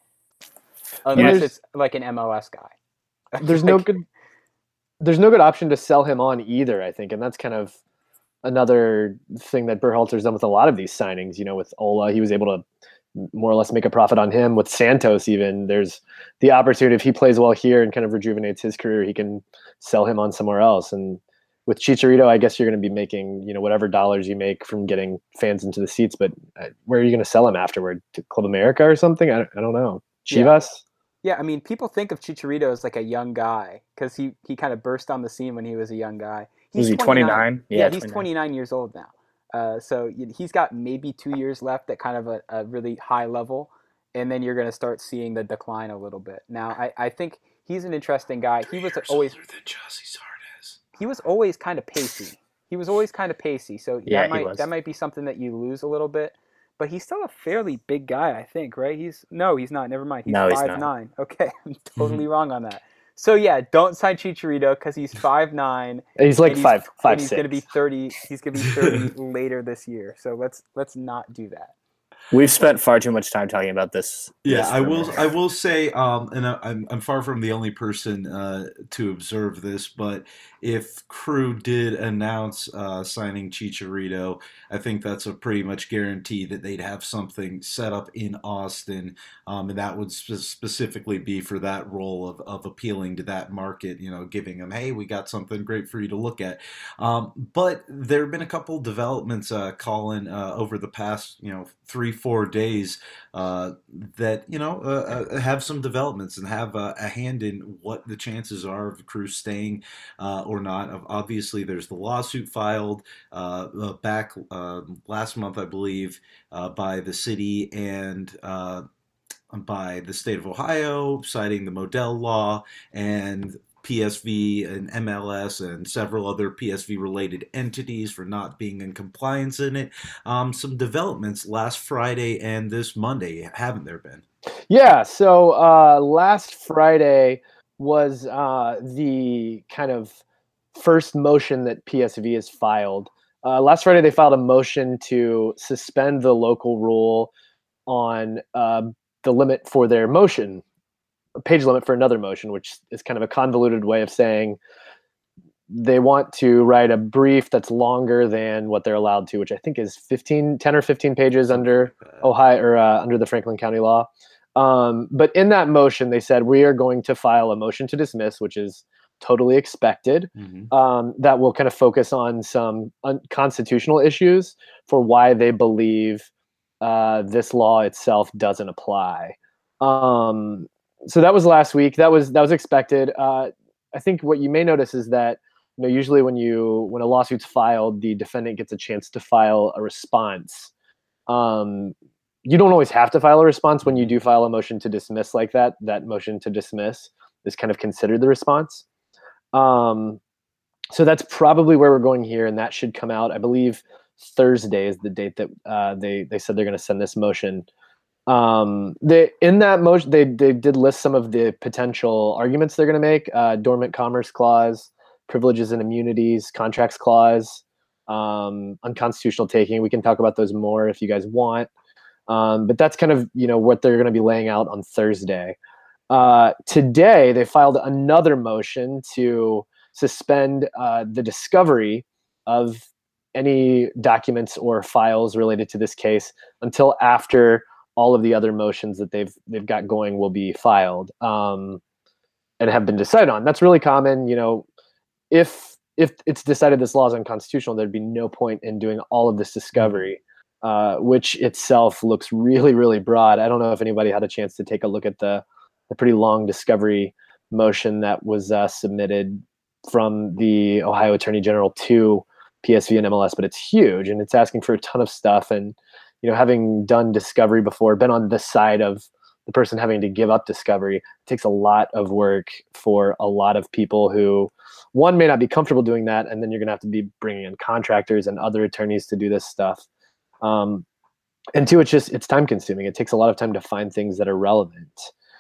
Unless there's- it's like an M L S guy. There's no Like, good there's no good option to sell him on either, I think, and that's kind of another thing that Berhalter's done with a lot of these signings. You know, with Ola, he was able to more or less make a profit on him. With Santos, even there's the opportunity if he plays well here and kind of rejuvenates his career, he can sell him on somewhere else. And with Chicharito, I guess you're going to be making, you know, whatever dollars you make from getting fans into the seats, but uh, where are you going to sell him afterward? To Club America or something? I, I don't know. Chivas? Yeah, I mean, people think of Chicharito as like a young guy because he, he kind of burst on the scene when he was a young guy. Was he twenty-nine? Yeah, Yeah, he's twenty-nine. twenty-nine years old now. Uh, so y- he's got maybe two years left at kind of a, a really high level, and then you're going to start seeing the decline a little bit. Now, I, I think he's an interesting guy. He was always older than Jossie Sardes. he was always kind of pacey. He was always kind of pacey. So Yeah, that he might was. that might be something that you lose a little bit. But he's still a fairly big guy, I think, right? He's no, he's not. Never mind. He's No, he's five not. nine. Okay, I'm totally wrong on that. So yeah, don't sign Chicharito because he's five nine. He's like and five, five, and he's six. going to be thirty. He's going to be thirty later this year. So let's let's not do that. We've spent far too much time talking about this. Yeah, this I will. rumor. I will say, um, and I, I'm I'm far from the only person uh, to observe this, but if Crew did announce uh, signing Chicharito, I think that's a pretty much guarantee that they'd have something set up in Austin, um, and that would spe- specifically be for that role of, of appealing to that market. You know, giving them, hey, we got something great for you to look at. Um, but there have been a couple developments, uh, Colin, uh, over the past you know three four days uh, that. That you know uh, uh, have some developments and have uh, a hand in what the chances are of Crew staying uh, or not. Obviously, there's the lawsuit filed uh, uh, back uh, last month, I believe, uh, by the city and uh, by the state of Ohio, citing the Modell Law and P S V and M L S and several other P S V-related entities for not being in compliance in it. Um, some developments last Friday and this Monday, haven't there been? Yeah, so uh, last Friday was uh, the kind of first motion that P S V has filed. Uh, last Friday, they filed a motion to suspend the local rule on uh, the limit for their motion, page limit for another motion, which is kind of a convoluted way of saying they want to write a brief that's longer than what they're allowed to, which I think is fifteen, ten or fifteen pages under Ohio or uh, under the Franklin County law. Um, but in that motion, they said we are going to file a motion to dismiss, which is totally expected. Mm-hmm. Um, that will kind of focus on some unconstitutional issues for why they believe uh, this law itself doesn't apply. Um, So that was last week. That was that was expected. Uh, I think what you may notice is that you know usually when you when a lawsuit's filed, the defendant gets a chance to file a response. Um, you don't always have to file a response when you do file a motion to dismiss like that. That motion to dismiss is kind of considered the response. Um, so that's probably where we're going here, and that should come out. I believe Thursday is the date that uh, they they said they're going to send this motion. Um, they in that motion they they did list some of the potential arguments they're going to make: uh, dormant commerce clause, privileges and immunities, contracts clause, um, unconstitutional taking. We can talk about those more if you guys want. Um, but that's kind of you know what they're going to be laying out on Thursday. Uh, today they filed another motion to suspend uh, the discovery of any documents or files related to this case until after all of the other motions that they've they've got going will be filed um, and have been decided on. That's really common. You know, if if it's decided this law is unconstitutional, there'd be no point in doing all of this discovery, uh, which itself looks really, really broad. I don't know if anybody had a chance to take a look at the the pretty long discovery motion that was uh, submitted from the Ohio Attorney General to P S V and M L S, but it's huge and it's asking for a ton of stuff. And you know, having done discovery before, been on this side of the person having to give up discovery, it takes a lot of work for a lot of people who, one, may not be comfortable doing that, and then you're going to have to be bringing in contractors and other attorneys to do this stuff. Um, and two, it's just it's time consuming. It takes a lot of time to find things that are relevant.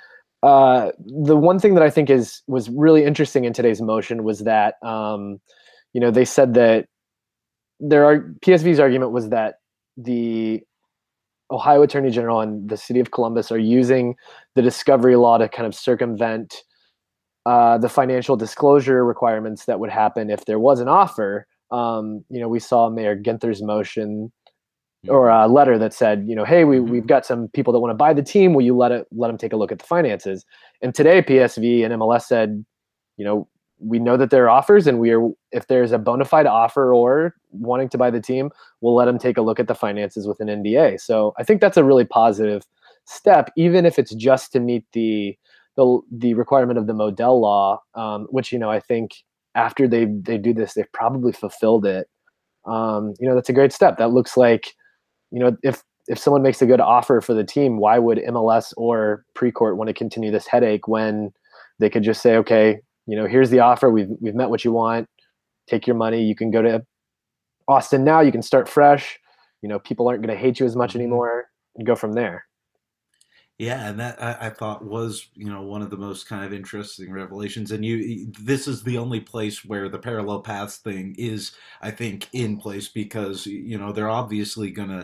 Uh, the one thing that I think is was really interesting in today's motion was that um, you know they said that there are P S V's argument was that the Ohio Attorney General and the city of Columbus are using the discovery law to kind of circumvent uh, the financial disclosure requirements that would happen if there was an offer. Um, you know, we saw Mayor Ginther's motion or a letter that said, you know, hey, we, we've got some people that want to buy the team. Will you let it, let them take a look at the finances? And today P S V and M L S said, you know, we know that there are offers, and we are, if there's a bona fide offer or wanting to buy the team, we'll let them take a look at the finances with an N D A. So I think that's a really positive step, even if it's just to meet the the, the requirement of the Modell law, um, which, you know, I think after they, they do this, they've probably fulfilled it. Um, you know, that's a great step. That looks like, you know, if, if someone makes a good offer for the team, why would M L S or Precourt want to continue this headache when they could just say, okay, you know, here's the offer. We've we've met what you want. Take your money. You can go to Austin now. You can start fresh. You know, people aren't going to hate you as much anymore, and go from there. Yeah, and that I, I thought was, you know, one of the most kind of interesting revelations. And you, this is the only place where the parallel paths thing is, I think, in place because, you know, they're obviously going to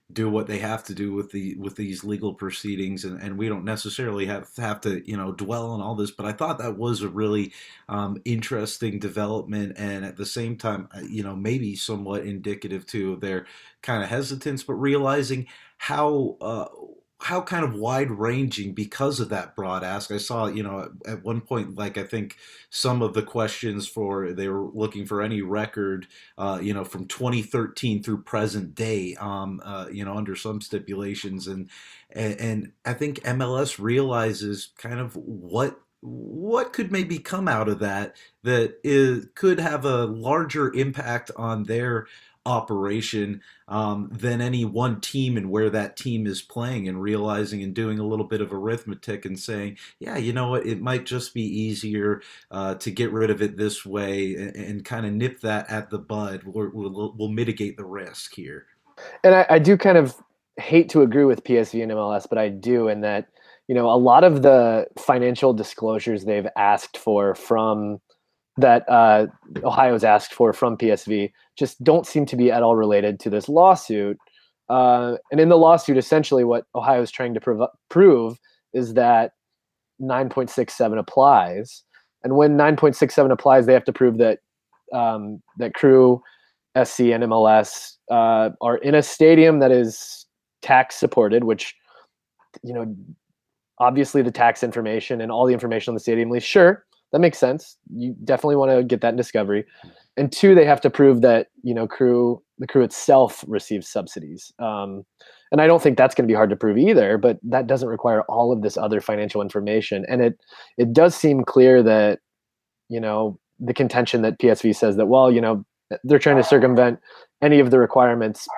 do what they have to do with the with these legal proceedings, and, and we don't necessarily have have to you know dwell on all this. But I thought that was a really um, interesting development, and at the same time, you know, maybe somewhat indicative too of their kind of hesitance, but realizing how. Uh, how kind of wide ranging because of that broad ask. I saw, you know, at, at one point, like I think some of the questions for they were looking for any record, uh, you know, from twenty thirteen through present day, um, uh, you know, under some stipulations, and, and and I think M L S realizes kind of what what could maybe come out of that that is could have a larger impact on their operation um, than any one team and where that team is playing, and realizing and doing a little bit of arithmetic and saying, yeah, you know what, it might just be easier uh, to get rid of it this way, and, and kind of nip that at the bud. We'll, we'll, we'll mitigate the risk here. And I, I do kind of hate to agree with P S V and M L S, but I do, in that, you know, a lot of the financial disclosures they've asked for from that uh, Ohio's asked for from P S V just don't seem to be at all related to this lawsuit. Uh, and in the lawsuit, essentially what Ohio is trying to prov- prove is that nine point six seven applies. And when nine point six seven applies, they have to prove that um, that Crew, S C, and M L S uh, are in a stadium that is tax supported, which, you know, obviously the tax information and all the information on the stadium lease, sure, that makes sense. You definitely want to get that in discovery. And two, they have to prove that, you know, crew, the crew itself receives subsidies. Um, and I don't think that's going to be hard to prove either, but that doesn't require all of this other financial information. And it, it does seem clear that, you know, the contention that P S V says that, well, you know, they're trying to circumvent any of the requirements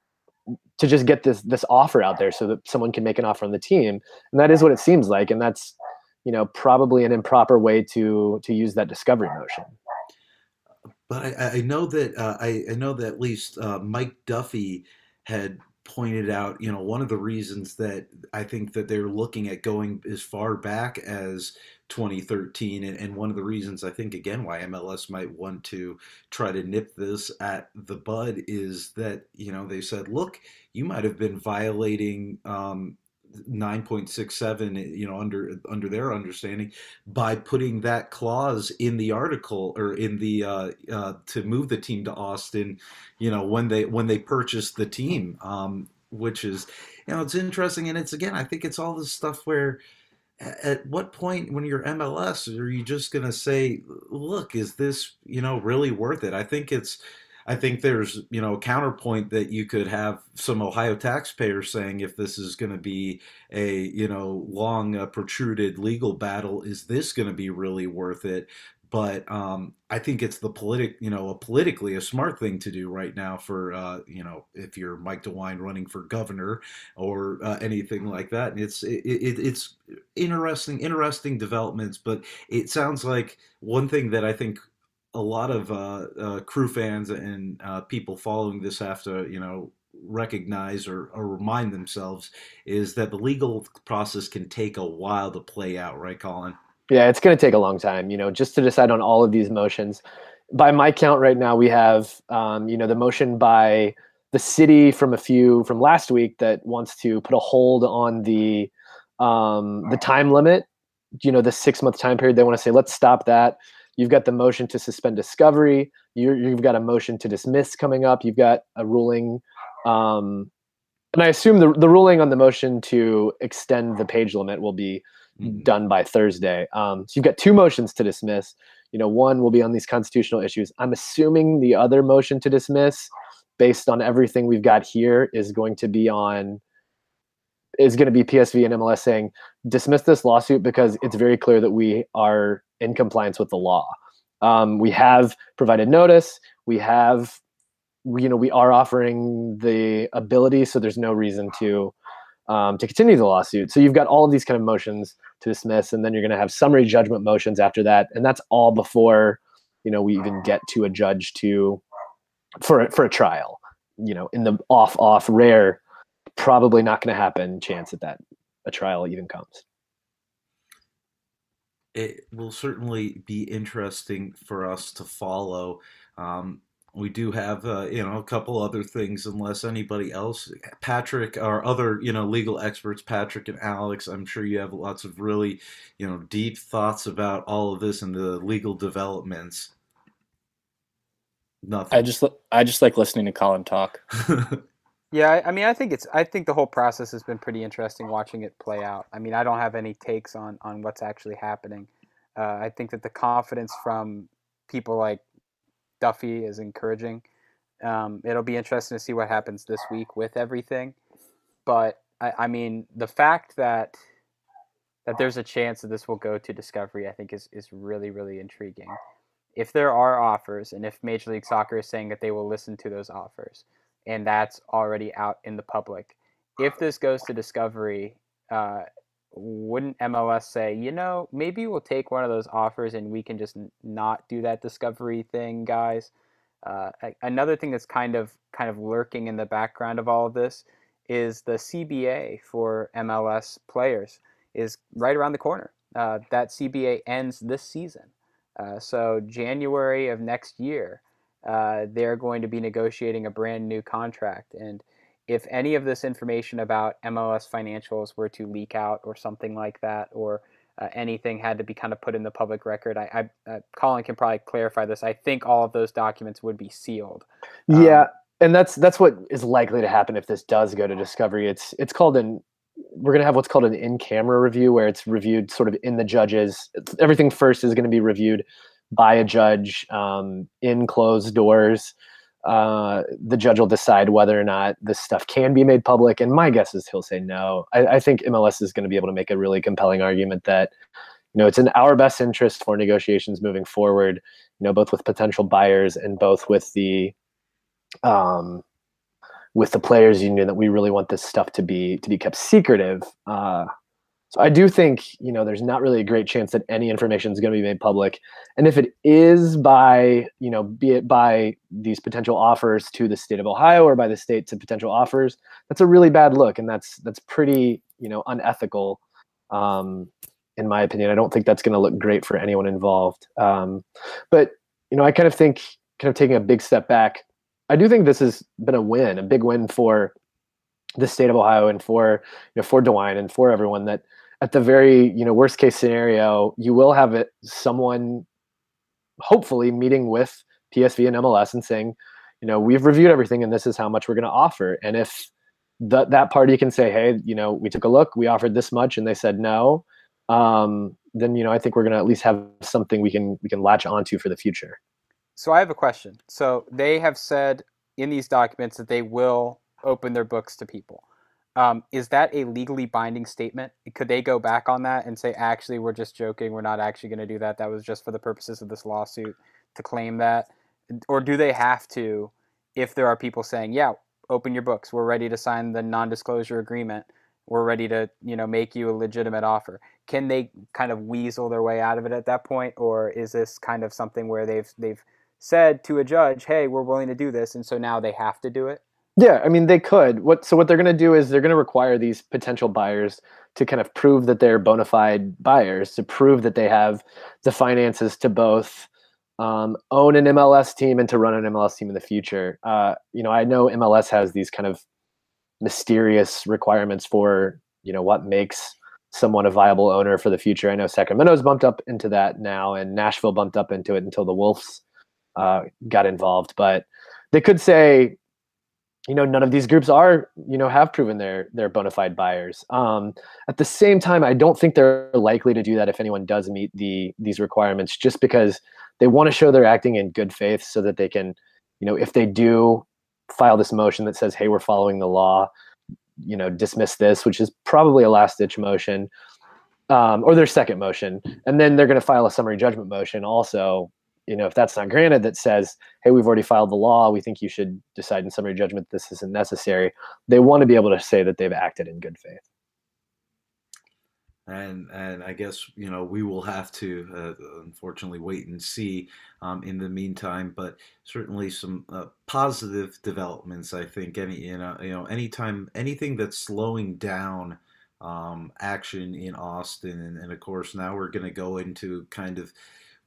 to just get this, this offer out there so that someone can make an offer on the team. And that is what it seems like. And that's, you know, probably an improper way to, to use that discovery motion. But I, I know that uh, I, I know that at least uh, Mike Duffy had pointed out, you know, one of the reasons that I think that they're looking at going as far back as twenty thirteen, and, and one of the reasons I think, again, why M L S might want to try to nip this at the bud is that, you know, they said, look, you might have been violating um, nine point six seven, you know, under under their understanding, by putting that clause in the article, or in the uh, uh, to move the team to Austin, you know, when they when they purchased the team, um, which is, you know, it's interesting. And it's, again, I think it's all this stuff where at what point when you're M L S are you just going to say, look, is this, you know, really worth it? I think it's I think there's, you know, a counterpoint that you could have some Ohio taxpayers saying, if this is going to be a, you know, long uh, protruded legal battle, is this going to be really worth it? But um, I think it's the politic, you know, a politically a smart thing to do right now for, uh, you know, if you're Mike DeWine running for governor or uh, anything like that. And it's it, it, it's interesting, interesting developments. But it sounds like one thing that I think a lot of uh, uh, Crew fans and uh, people following this have to, you know, recognize or, or remind themselves is that the legal process can take a while to play out, right, Colin? Yeah, it's going to take a long time, you know, just to decide on all of these motions. By my count right now, we have, um, you know, the motion by the city from a few from last week that wants to put a hold on the um, the time limit, you know, the six month time period. They want to say, let's stop that. You've got the motion to suspend discovery. You're, you've got a motion to dismiss coming up. You've got a ruling. Um, and I assume the, the ruling on the motion to extend the page limit will be mm-hmm. done by Thursday. Um, so you've got two motions to dismiss. You know, one will be on these constitutional issues. I'm assuming the other motion to dismiss, based on everything we've got here, is going to be on is going to be P S V and M L S saying, dismiss this lawsuit because it's very clear that we are in compliance with the law. Um, we have provided notice. We have, you know, we are offering the ability, so there's no reason to um, to continue the lawsuit. So you've got all of these kind of motions to dismiss, and then you're going to have summary judgment motions after that, and that's all before, you know, we even get to a judge to for for a trial. You know, in the off off rare, probably not going to happen chance that that a trial even comes. It will certainly be interesting for us to follow. Um, we do have, uh, you know, a couple other things, unless anybody else, Patrick, or other, you know, legal experts, Patrick and Alex, I'm sure you have lots of really, you know, deep thoughts about all of this and the legal developments. Nothing. I just I just like listening to Colin talk. Yeah, I, I mean, I think it's I think the whole process has been pretty interesting watching it play out. I mean, I don't have any takes on on what's actually happening. Uh, I think that the confidence from people like Duffy is encouraging. Um, it'll be interesting to see what happens this week with everything. But I, I mean, the fact that that there's a chance that this will go to Discovery, I think is is really, really intriguing. If there are offers, and if Major League Soccer is saying that they will listen to those offers, and that's already out in the public, if this goes to Discovery, uh, wouldn't M L S say, you know, maybe we'll take one of those offers and we can just n- not do that Discovery thing, guys? Uh, another thing that's kind of kind of lurking in the background of all of this is the C B A for M L S players is right around the corner. Uh, that C B A ends this season. Uh, so January of next year, uh, they're going to be negotiating a brand new contract. And if any of this information about M L S financials were to leak out or something like that, or uh, anything had to be kind of put in the public record, I, I uh, Colin can probably clarify this. I think all of those documents would be sealed. Yeah, Um, and that's that's what is likely to happen if this does go to Discovery. It's it's called an we're going to have what's called an in-camera review, where it's reviewed sort of in the judges. Everything first is going to be reviewed by a judge um, in closed doors. Uh, the judge will decide whether or not this stuff can be made public. And my guess is he'll say no. I, I think M L S is going to be able to make a really compelling argument that, you know, it's in our best interest for negotiations moving forward, you know, both with potential buyers and both with the, um, with the players union, that we really want this stuff to be to be kept secretive. Uh, so I do think, you know, there's not really a great chance that any information is going to be made public. And if it is by, you know, be it by these potential offers to the state of Ohio or by the state to potential offers, that's a really bad look, and that's that's pretty, you know, unethical, um, in my opinion. I don't think that's going to look great for anyone involved. Um, but you know, I kind of think, kind of taking a big step back, I do think this has been a win, a big win for the state of Ohio and for, you know, for DeWine and for everyone, that at the very, you know, worst case scenario, you will have it someone hopefully meeting with P S V and M L S and saying, you know, we've reviewed everything and this is how much we're going to offer. And if that that party can say, hey, you know, we took a look, we offered this much, and they said no, um, then, you know, I think we're going to at least have something we can we can latch onto for the future. So I have a question. So they have said in these documents that they will open their books to people. Um, is that a legally binding statement? Could they go back on that and say, actually, we're just joking, we're not actually going to do that, that was just for the purposes of this lawsuit to claim that? Or do they have to, if there are people saying, yeah, open your books, we're ready to sign the non-disclosure agreement, we're ready to, you know, make you a legitimate offer? Can they kind of weasel their way out of it at that point? Or is this kind of something where they've they've said to a judge, hey, we're willing to do this, and so now they have to do it? Yeah, I mean, they could. What so what they're going to do is they're going to require these potential buyers to kind of prove that they're bona fide buyers, to prove that they have the finances to both um, own an M L S team and to run an M L S team in the future. Uh, you know, I know M L S has these kind of mysterious requirements for, you know, what makes someone a viable owner for the future. I know Sacramento's bumped up into that now, and Nashville bumped up into it until the Wolves uh, got involved. But they could say, you know, none of these groups are, you know, have proven they're they're bona fide buyers. Um, at the same time, I don't think they're likely to do that if anyone does meet the these requirements, just because they want to show they're acting in good faith so that they can, you know, if they do file this motion that says, hey, we're following the law, you know, dismiss this, which is probably a last ditch motion, um, or their second motion. And then they're going to file a summary judgment motion also. You know, if that's not granted, that says, hey, we've already filed the law, we think you should decide in summary judgment this isn't necessary. They want to be able to say that they've acted in good faith. And and I guess, you know, we will have to uh, unfortunately wait and see um, in the meantime. But certainly some uh, positive developments. I think any you know you know anytime anything that's slowing down um, action in Austin, and, and of course now we're going to go into kind of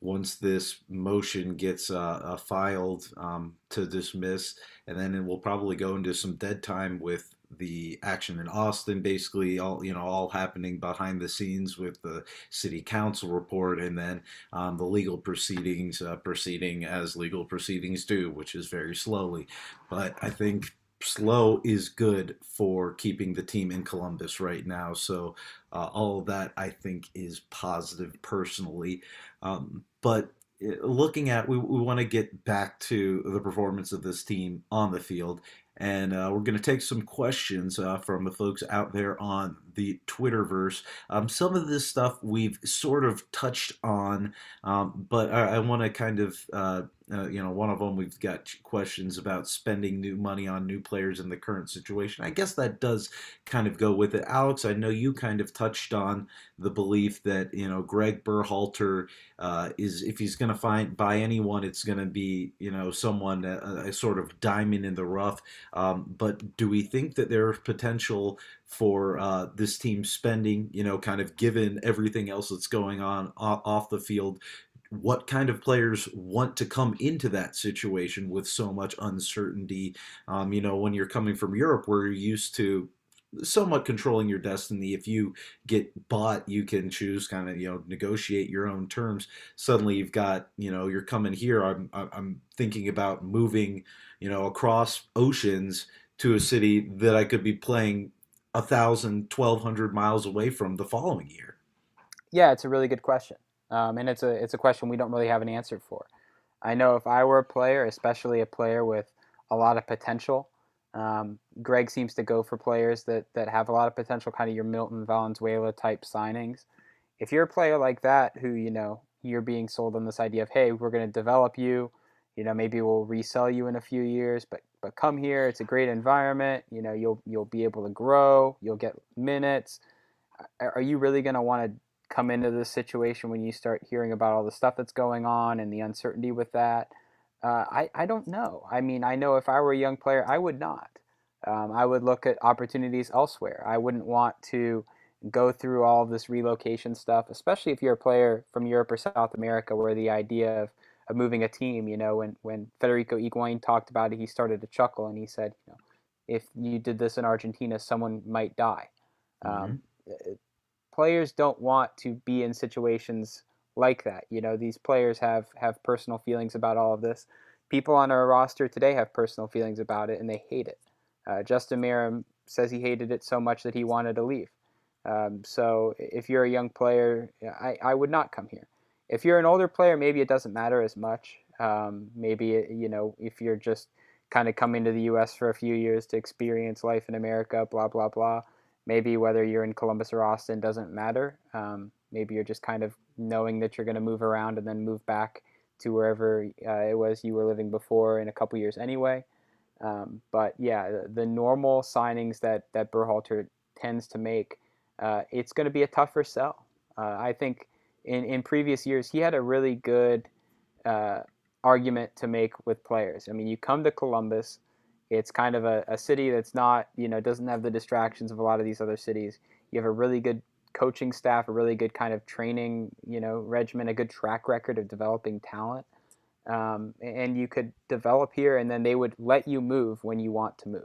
once this motion gets uh, uh, filed um, to dismiss, and then it will probably go into some dead time with the action in Austin, basically all you know all happening behind the scenes with the city council report, and then um, the legal proceedings uh, proceeding as legal proceedings do, which is very slowly. But I think slow is good for keeping the team in Columbus right now. So uh, all of that I think is positive personally. Um, but looking at, we, we want to get back to the performance of this team on the field. And uh, we're going to take some questions uh, from the folks out there on the Twitterverse. Um, some of this stuff we've sort of touched on, um, but I, I want to kind of, uh, uh, you know, one of them we've got questions about spending new money on new players in the current situation. I guess that does kind of go with it. Alex, I know you kind of touched on the belief that, you know, Greg Berhalter uh, is, if he's going to find buy anyone, it's going to be, you know, someone, a, a sort of diamond in the rough. Um, but do we think that there's potential for uh, this team spending, you know, kind of given everything else that's going on off the field? What kind of players want to come into that situation with so much uncertainty? Um, you know, when you're coming from Europe, where you're used to somewhat controlling your destiny. If you get bought, you can choose kind of, you know, negotiate your own terms. Suddenly you've got, you know, you're coming here. I'm, I'm thinking about moving, you know, across oceans to a city that I could be playing a thousand, twelve hundred miles away from the following year. Yeah, it's a really good question. Um, and it's a, it's a question we don't really have an answer for. I know if I were a player, especially a player with a lot of potential, Um, Greg seems to go for players that, that have a lot of potential, kind of your Milton Valenzuela type signings. If you're a player like that who, you know, you're being sold on this idea of, hey, we're going to develop you, you know, maybe we'll resell you in a few years, but but come here, it's a great environment, you know, you'll you'll be able to grow, you'll get minutes. Are you really going to want to come into this situation when you start hearing about all the stuff that's going on and the uncertainty with that? Uh, I, I don't know. I mean, I know if I were a young player, I would not. Um, I would look at opportunities elsewhere. I wouldn't want to go through all of this relocation stuff, especially if you're a player from Europe or South America, where the idea of, of moving a team, you know, when, when Federico Higuain talked about it, he started to chuckle and he said, you know, if you did this in Argentina, someone might die. Mm-hmm. Um, players don't want to be in situations like that. You know, these players have, have personal feelings about all of this. People on our roster today have personal feelings about it, and they hate it. Uh, Justin Meram says he hated it so much that he wanted to leave. Um, so if you're a young player, I, I would not come here. If you're an older player, maybe it doesn't matter as much. Um, maybe, you know, if you're just kind of coming to the U S for a few years to experience life in America, blah, blah, blah. Maybe whether you're in Columbus or Austin doesn't matter. Um, maybe you're just kind of knowing that you're going to move around and then move back to wherever uh, it was you were living before in a couple years anyway. Um, but yeah, the, the normal signings that, that Berhalter tends to make, uh, it's going to be a tougher sell. Uh, I think in, in previous years, he had a really good uh, argument to make with players. I mean, you come to Columbus, it's kind of a, a city that's not, you know, doesn't have the distractions of a lot of these other cities. You have a really good coaching staff, a really good kind of training, you know, regimen, a good track record of developing talent. Um, and you could develop here, and then they would let you move when you want to move.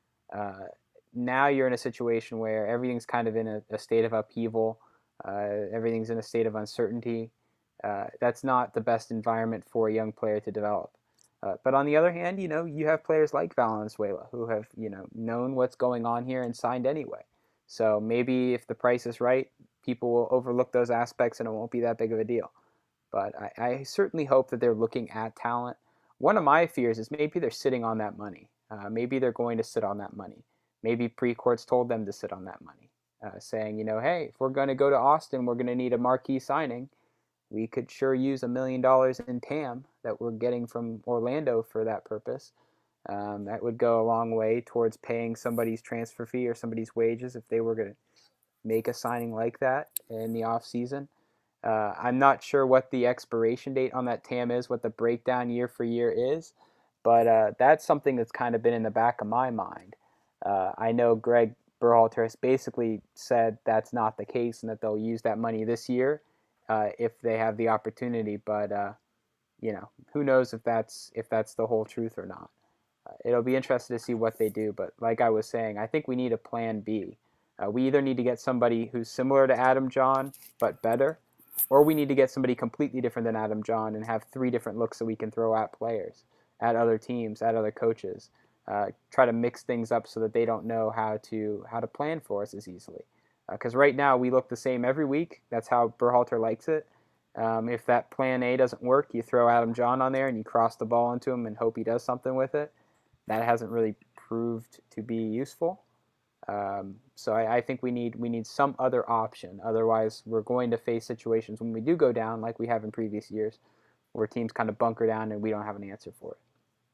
Uh, now you're in a situation where everything's kind of in a, a state of upheaval. Uh, everything's in a state of uncertainty. Uh, that's not the best environment for a young player to develop. Uh, but on the other hand, you know, you have players like Valenzuela who have, you know, known what's going on here and signed anyway. So maybe if the price is right, people will overlook those aspects and it won't be that big of a deal. But I, I certainly hope that they're looking at talent. One of my fears is maybe they're sitting on that money. Uh, maybe they're going to sit on that money. Maybe Precourt's told them to sit on that money, uh, saying, you know, hey, if we're going to go to Austin, we're going to need a marquee signing. We could sure use a million dollars in T A M that we're getting from Orlando for that purpose. Um, that would go a long way towards paying somebody's transfer fee or somebody's wages if they were going to make a signing like that in the off season. Uh, I'm not sure what the expiration date on that T A M is, what the breakdown year for year is, but uh, that's something that's kind of been in the back of my mind. Uh, I know Greg Berhalter has basically said that's not the case and that they'll use that money this year uh, if they have the opportunity. But uh, you know, who knows if that's if that's the whole truth or not. Uh, it'll be interesting to see what they do. But like I was saying, I think we need a plan B. Uh, we either need to get somebody who's similar to Adam John but better, or we need to get somebody completely different than Adam John and have three different looks that we can throw at players, at other teams, at other coaches. Uh, try to mix things up so that they don't know how to how to plan for us as easily. Because uh, right now we look the same every week. That's how Berhalter likes it. Um, if that plan A doesn't work, you throw Adam John on there and you cross the ball into him and hope he does something with it. That hasn't really proved to be useful. Um, so I, I think we need we need some other option. Otherwise, we're going to face situations when we do go down, like we have in previous years, where teams kind of bunker down and we don't have an answer for it.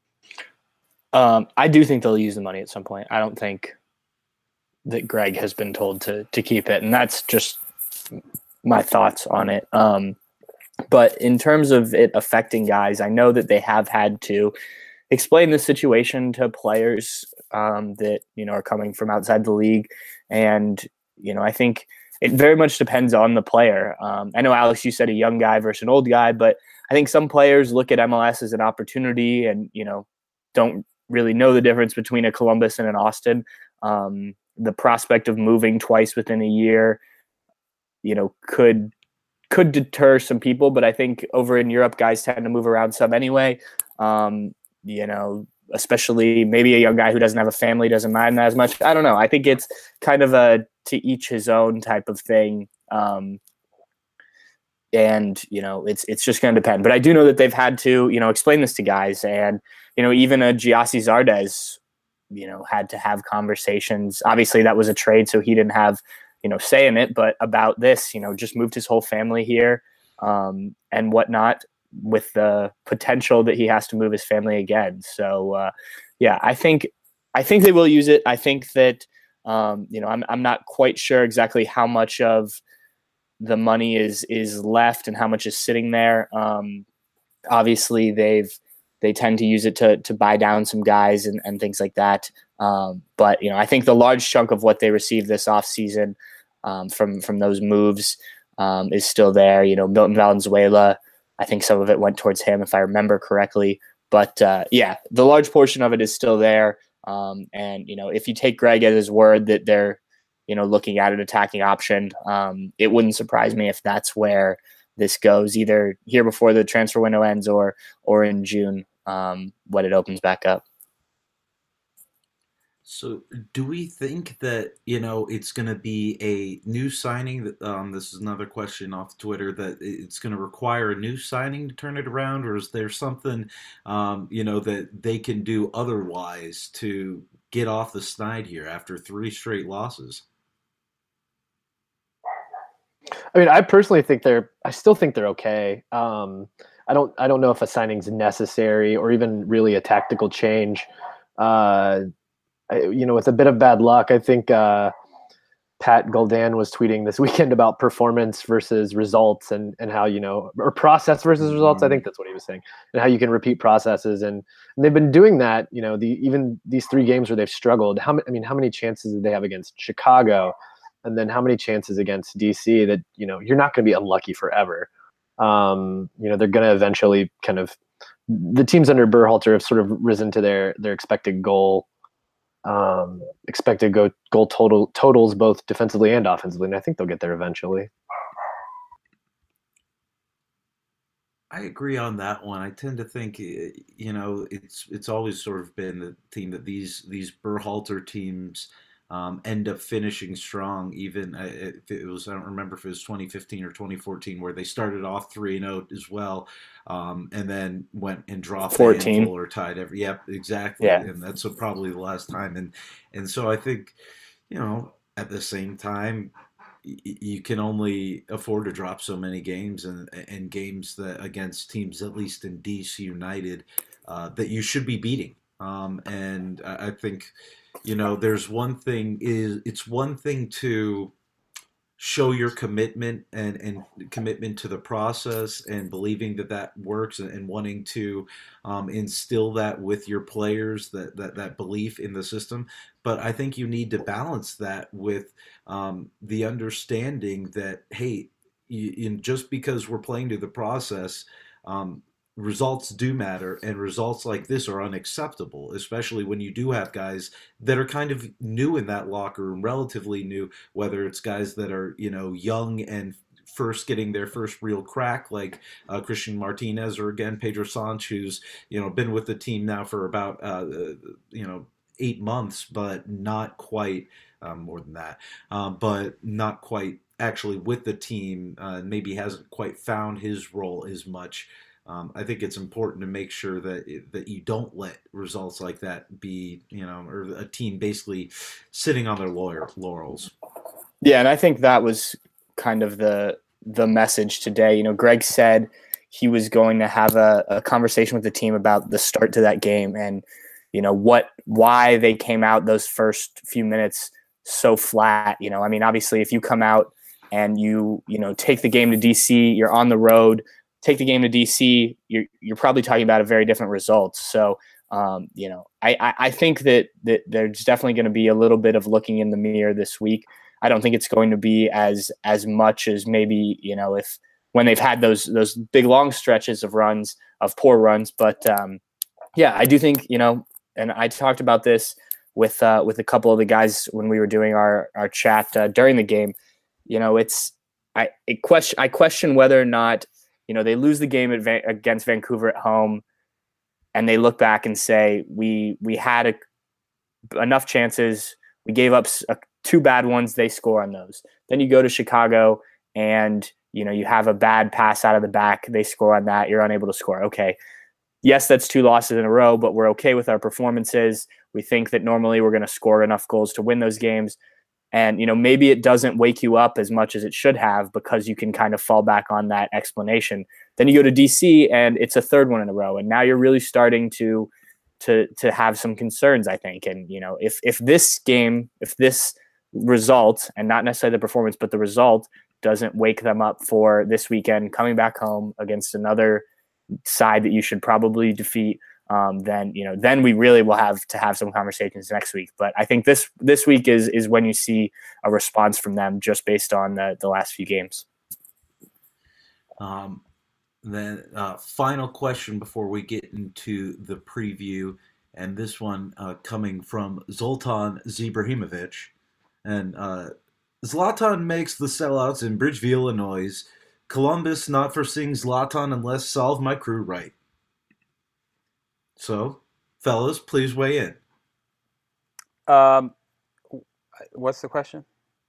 Um, I do think they'll use the money at some point. I don't think that Greg has been told to to keep it, and that's just my thoughts on it. Um, but in terms of it affecting guys, I know that they have had to explain the situation to players um, that, you know, are coming from outside the league. And, you know, I think it very much depends on the player. Um, I know, Alex, you said a young guy versus an old guy, but I think some players look at M L S as an opportunity and, you know, don't really know the difference between a Columbus and an Austin. Um, the prospect of moving twice within a year, you know, could could deter some people, but I think over in Europe, guys tend to move around some anyway. Um, you know, especially maybe a young guy who doesn't have a family doesn't mind that as much. I don't know. I think it's kind of a to each his own type of thing. Um, and, you know, it's it's just going to depend. But I do know that they've had to, you know, explain this to guys. And, you know, even a Giassi Zardes, you know, had to have conversations. Obviously, that was a trade, so he didn't have, you know, say in it. But about this, you know, just moved his whole family here um, and whatnot, with the potential that he has to move his family again. So, uh, yeah, I think I think they will use it. I think that, um, you know, I'm I'm not quite sure exactly how much of the money is is left and how much is sitting there. Um, obviously, they've they tend to use it to to buy down some guys and, and things like that. Um, but, you know, I think the large chunk of what they received this offseason um, from from those moves um, is still there. You know, Milton Valenzuela, I think some of it went towards him, if I remember correctly. But uh, yeah, the large portion of it is still there. Um, and, you know, if you take Greg at his word that they're, you know, looking at an attacking option, um, it wouldn't surprise me if that's where this goes, either here before the transfer window ends or or in June um, when it opens back up. So do we think that, you know, it's going to be a new signing? That um, this is another question off Twitter, that it's going to require a new signing to turn it around? Or is there something, um, you know, that they can do otherwise to get off the schneid here after three straight losses? I mean, I personally think they're, I still think they're okay. Um, I don't, I don't know if a signing's necessary or even really a tactical change. Uh, You know, with a bit of bad luck, I think uh, Pat Goldan was tweeting this weekend about performance versus results and, and how, you know, or process versus results. I think that's what he was saying, and how you can repeat processes. And, and they've been doing that, you know, the even these three games where they've struggled. How I mean, how many chances did they have against Chicago? And then how many chances against D C that, you know, you're not going to be unlucky forever. Um, you know, they're going to eventually kind of, the teams under Berhalter have sort of risen to their their expected goal. Um, expected go, goal total totals both defensively and offensively, and I think they'll get there eventually. I agree on that one. I tend to think, you know, it's it's always sort of been the theme that these these Berhalter teams um, end up finishing strong. Even if it was, I don't remember if it was twenty fifteen or twenty fourteen, where they started off three and oh as well, um, and then went and dropped fourteen a handful or tied every. Yep, exactly. Yeah. And that's probably the last time. And and so I think, you know, at the same time, you can only afford to drop so many games, and and games that against teams, at least in D C United, uh, that you should be beating. Um, and I think, you know, there's one thing is it's one thing to show your commitment and, and commitment to the process and believing that that works, and, and wanting to um, instill that with your players, that, that, that belief in the system. But I think you need to balance that with um, the understanding that, hey, you, you, just because we're playing to the process, um, results do matter, and results like this are unacceptable, especially when you do have guys that are kind of new in that locker room, relatively new, whether it's guys that are, you know, young and first getting their first real crack, like uh, Christian Martinez, or again Pedro Sanch, who's, you know, been with the team now for about uh, you know eight months, but not quite um, more than that, um, but not quite actually with the team. Uh, maybe hasn't quite found his role as much. Um, I think it's important to make sure that it, that you don't let results like that be, you know, or a team basically sitting on their lawyer, laurels. Yeah, and I think that was kind of the the message today. You know, Greg said he was going to have a, a conversation with the team about the start to that game, and you know what, why they came out those first few minutes so flat. You know, I mean, obviously, if you come out and you you know take the game to D C, you're on the road. Take the game to D C, you're you're probably talking about a very different result. So, um, you know, I, I, I think that that there's definitely going to be a little bit of looking in the mirror this week. I don't think it's going to be as as much as maybe, you know, if when they've had those those big long stretches of runs, of poor runs. But um, yeah, I do think, you know, and I talked about this with uh, with a couple of the guys when we were doing our our chat uh, during the game. You know, it's I it question I question whether or not, you know, they lose the game at Va- against Vancouver at home, and they look back and say, we we had a, enough chances. We gave up a, two bad ones. They score on those. Then you go to Chicago, and, you know, you have a bad pass out of the back. They score on that. You're unable to score. Okay. Yes, that's two losses in a row, but we're okay with our performances. We think that normally we're going to score enough goals to win those games. And, you know, maybe it doesn't wake you up as much as it should have, because you can kind of fall back on that explanation. Then you go to D C and it's a third one in a row. And now you're really starting to to to have some concerns, I think. And, you know, if if this game, if this result, and not necessarily the performance, but the result doesn't wake them up for this weekend, coming back home against another side that you should probably defeat, Um, then, you know, then we really will have to have some conversations next week. But I think this this week is is when you see a response from them, just based on the, the last few games. Um, then uh, final question before we get into the preview, and this one uh, coming from Zoltan Ibrahimovic. And uh, Zlatan makes the sellouts in Bridgeville, Illinois. Columbus not foreseeing Zlatan unless solve my crew right. So, fellas, please weigh in. Um, what's the question?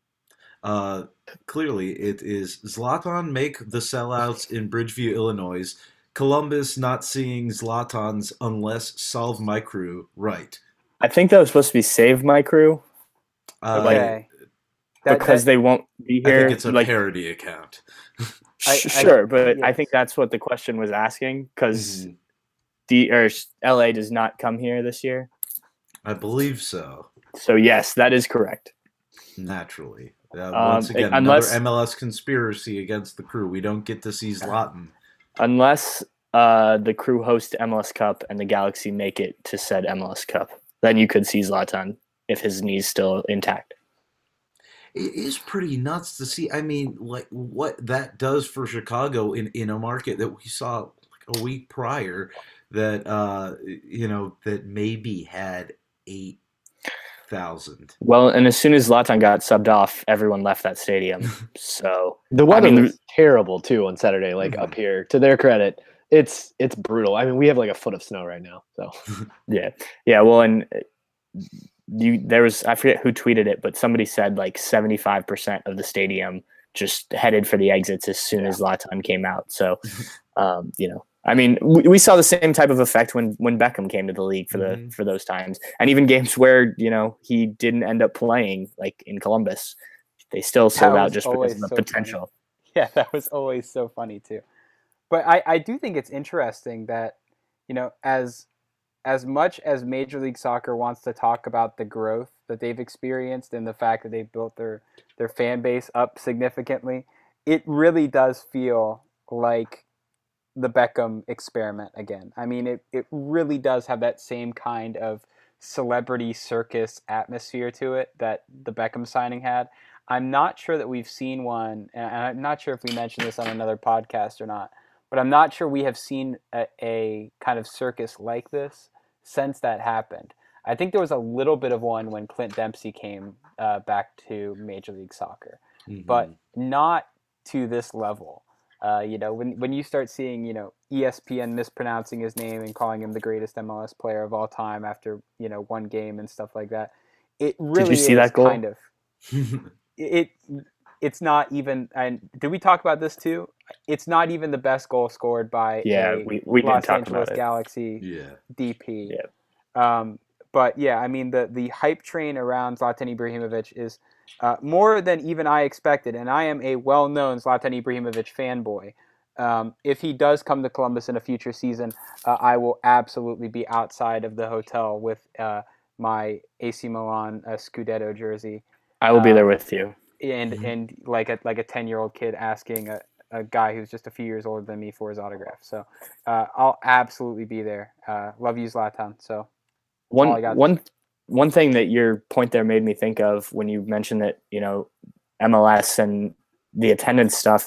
Uh, clearly, it is Zlatan make the sellouts in Bridgeview, Illinois. Columbus not seeing Zlatan's unless solve my crew right. I think that was supposed to be save my crew. Uh, Okay. That- because that- they won't be I here. think it's a like, parody account. I- I- sure, but yes. I think that's what the question was asking, because Mhm. D or L A does not come here this year. I believe so. So yes, that is correct. Naturally. Uh, Um, once again, unless- another M L S conspiracy against the crew. We don't get to see Zlatan. Unless uh, the crew host M L S Cup and the Galaxy make it to said M L S Cup, then you could see Zlatan if his knee's still intact. It is pretty nuts to see. I mean, like what that does for Chicago in, in a market that we saw like a week prior that uh you know that maybe had eight thousand. Well, and as soon as Zlatan got subbed off, everyone left that stadium. So The weather I mean, was terrible too on Saturday. Like up here, to their credit, it's it's brutal. I mean, we have like a foot of snow right now. So yeah, yeah. Well, and you there was I forget who tweeted it, but somebody said like seventy-five percent of the stadium just headed for the exits as soon as Zlatan came out. So, um, you know. I mean, we, we saw the same type of effect when, when Beckham came to the league for the Mm-hmm. for those times, and even games where, you know, he didn't end up playing, like in Columbus, they still sold That out was just because always of the so potential. Yeah, that was always so funny too. But I, I do think it's interesting that, you know, as as much as Major League Soccer wants to talk about the growth that they've experienced and the fact that they've built their, their fan base up significantly, it really does feel like the Beckham experiment again. I mean, it, it really does have that same kind of celebrity circus atmosphere to it that the Beckham signing had. I'm not sure that we've seen one, and I'm not sure if we mentioned this on another podcast or not, but I'm not sure we have seen a, a kind of circus like this since that happened. I think there was a little bit of one when Clint Dempsey came uh, back to Major League Soccer, mm-hmm. but not to this level. Uh, you know, when when you start seeing, you know, E S P N mispronouncing his name and calling him the greatest M L S player of all time after, you know, one game and stuff like that, it really Did you see is that goal? kind of it. It's not even. And did we talk about this too? It's not even the best goal scored by yeah, a we, we Los did talk Angeles about it. Galaxy Yeah. D P. Yeah. Um, but yeah, I mean the the hype train around Zlatan Ibrahimovic is uh, more than even I expected, and I am a well-known Zlatan Ibrahimovic fanboy. Um, if he does come to Columbus in a future season, uh, I will absolutely be outside of the hotel with uh, my A C Milan uh, Scudetto jersey. I will be um, there with you. And Mm-hmm. and like a like a ten-year-old kid asking a, a guy who's just a few years older than me for his autograph. So uh, I'll absolutely be there. Uh, love you, Zlatan. So one all I got one one thing that your point there made me think of when you mentioned that, you know, M L S and the attendance stuff.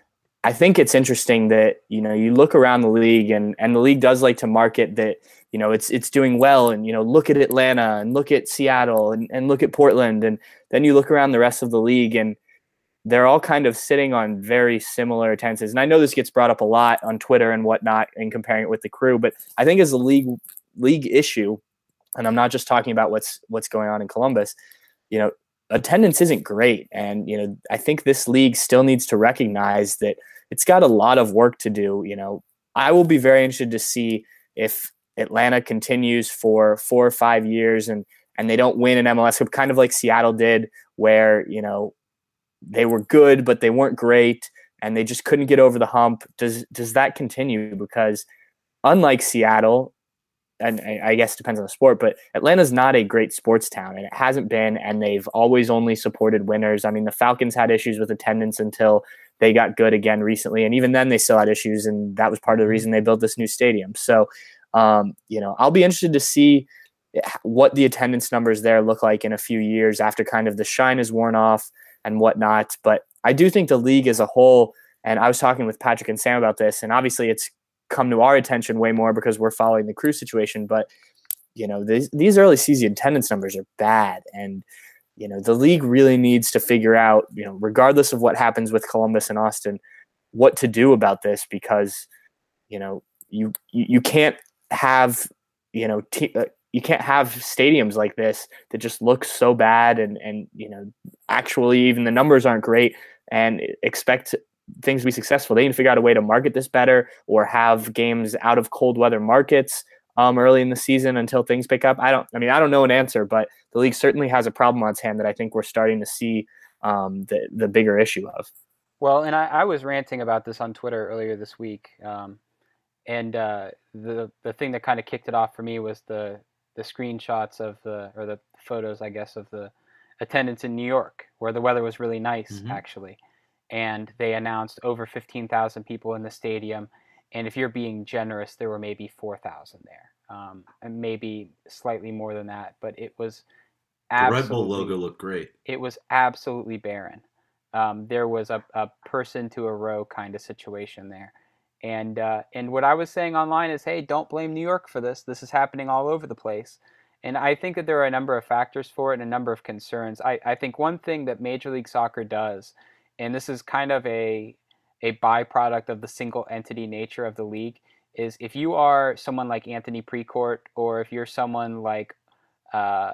I think it's interesting that, you know, you look around the league and, and the league does like to market that, you know, it's it's doing well, and, you know, look at Atlanta and look at Seattle and, and look at Portland, and then you look around the rest of the league and they're all kind of sitting on very similar attendances. And I know this gets brought up a lot on Twitter and whatnot and comparing it with the Crew, but I think as a league league issue, and I'm not just talking about what's what's going on in Columbus, you know, attendance isn't great. And, you know, I think this league still needs to recognize that it's got a lot of work to do. You know, I will be very interested to see if Atlanta continues for four or five years and and they don't win an M L S Cup, kind of like Seattle did, where, you know, they were good, but they weren't great and they just couldn't get over the hump. Does does that continue? Because unlike Seattle, and I guess it depends on the sport, but Atlanta's not a great sports town, and it hasn't been, and they've always only supported winners. I mean, the Falcons had issues with attendance until they got good again recently, and even then they still had issues, and that was part of the reason they built this new stadium. So, um, you know, I'll be interested to see what the attendance numbers there look like in a few years after kind of the shine is worn off and whatnot. But I do think the league as a whole, and I was talking with Patrick and Sam about this, and obviously it's come to our attention way more because we're following the Crew situation, but you know, these, these early season attendance numbers are bad. And, you know, the league really needs to figure out, you know, regardless of what happens with Columbus and Austin, what to do about this, because, you know, you, you, you can't have, you know, t- uh, you can't have stadiums like this that just look so bad. And, and, you know, actually even the numbers aren't great and expect things to be successful. They need to figure out a way to market this better, or have games out of cold weather markets um, early in the season until things pick up. I don't, I mean, I don't know an answer, but the league certainly has a problem on its hand that I think we're starting to see um, the, the bigger issue of. Well, and I, I was ranting about this on Twitter earlier this week. Um, and uh, the, the thing that kind of kicked it off for me was the, the screenshots of the, or the photos, I guess, of the attendance in New York, where the weather was really nice, mm-hmm. actually. And they announced over fifteen thousand people in the stadium. And if you're being generous, there were maybe four thousand there. Um, and maybe slightly more than that. But it was absolutely... The Red Bull logo looked great. It was absolutely barren. Um, there was a, a person to a row kind of situation there. And, uh, and what I was saying online is, hey, don't blame New York for this. This is happening all over the place. And I think that there are a number of factors for it and a number of concerns. I, I think one thing that Major League Soccer does, and this is kind of a a byproduct of the single entity nature of the league, is if you are someone like Anthony Precourt, or if you're someone like uh,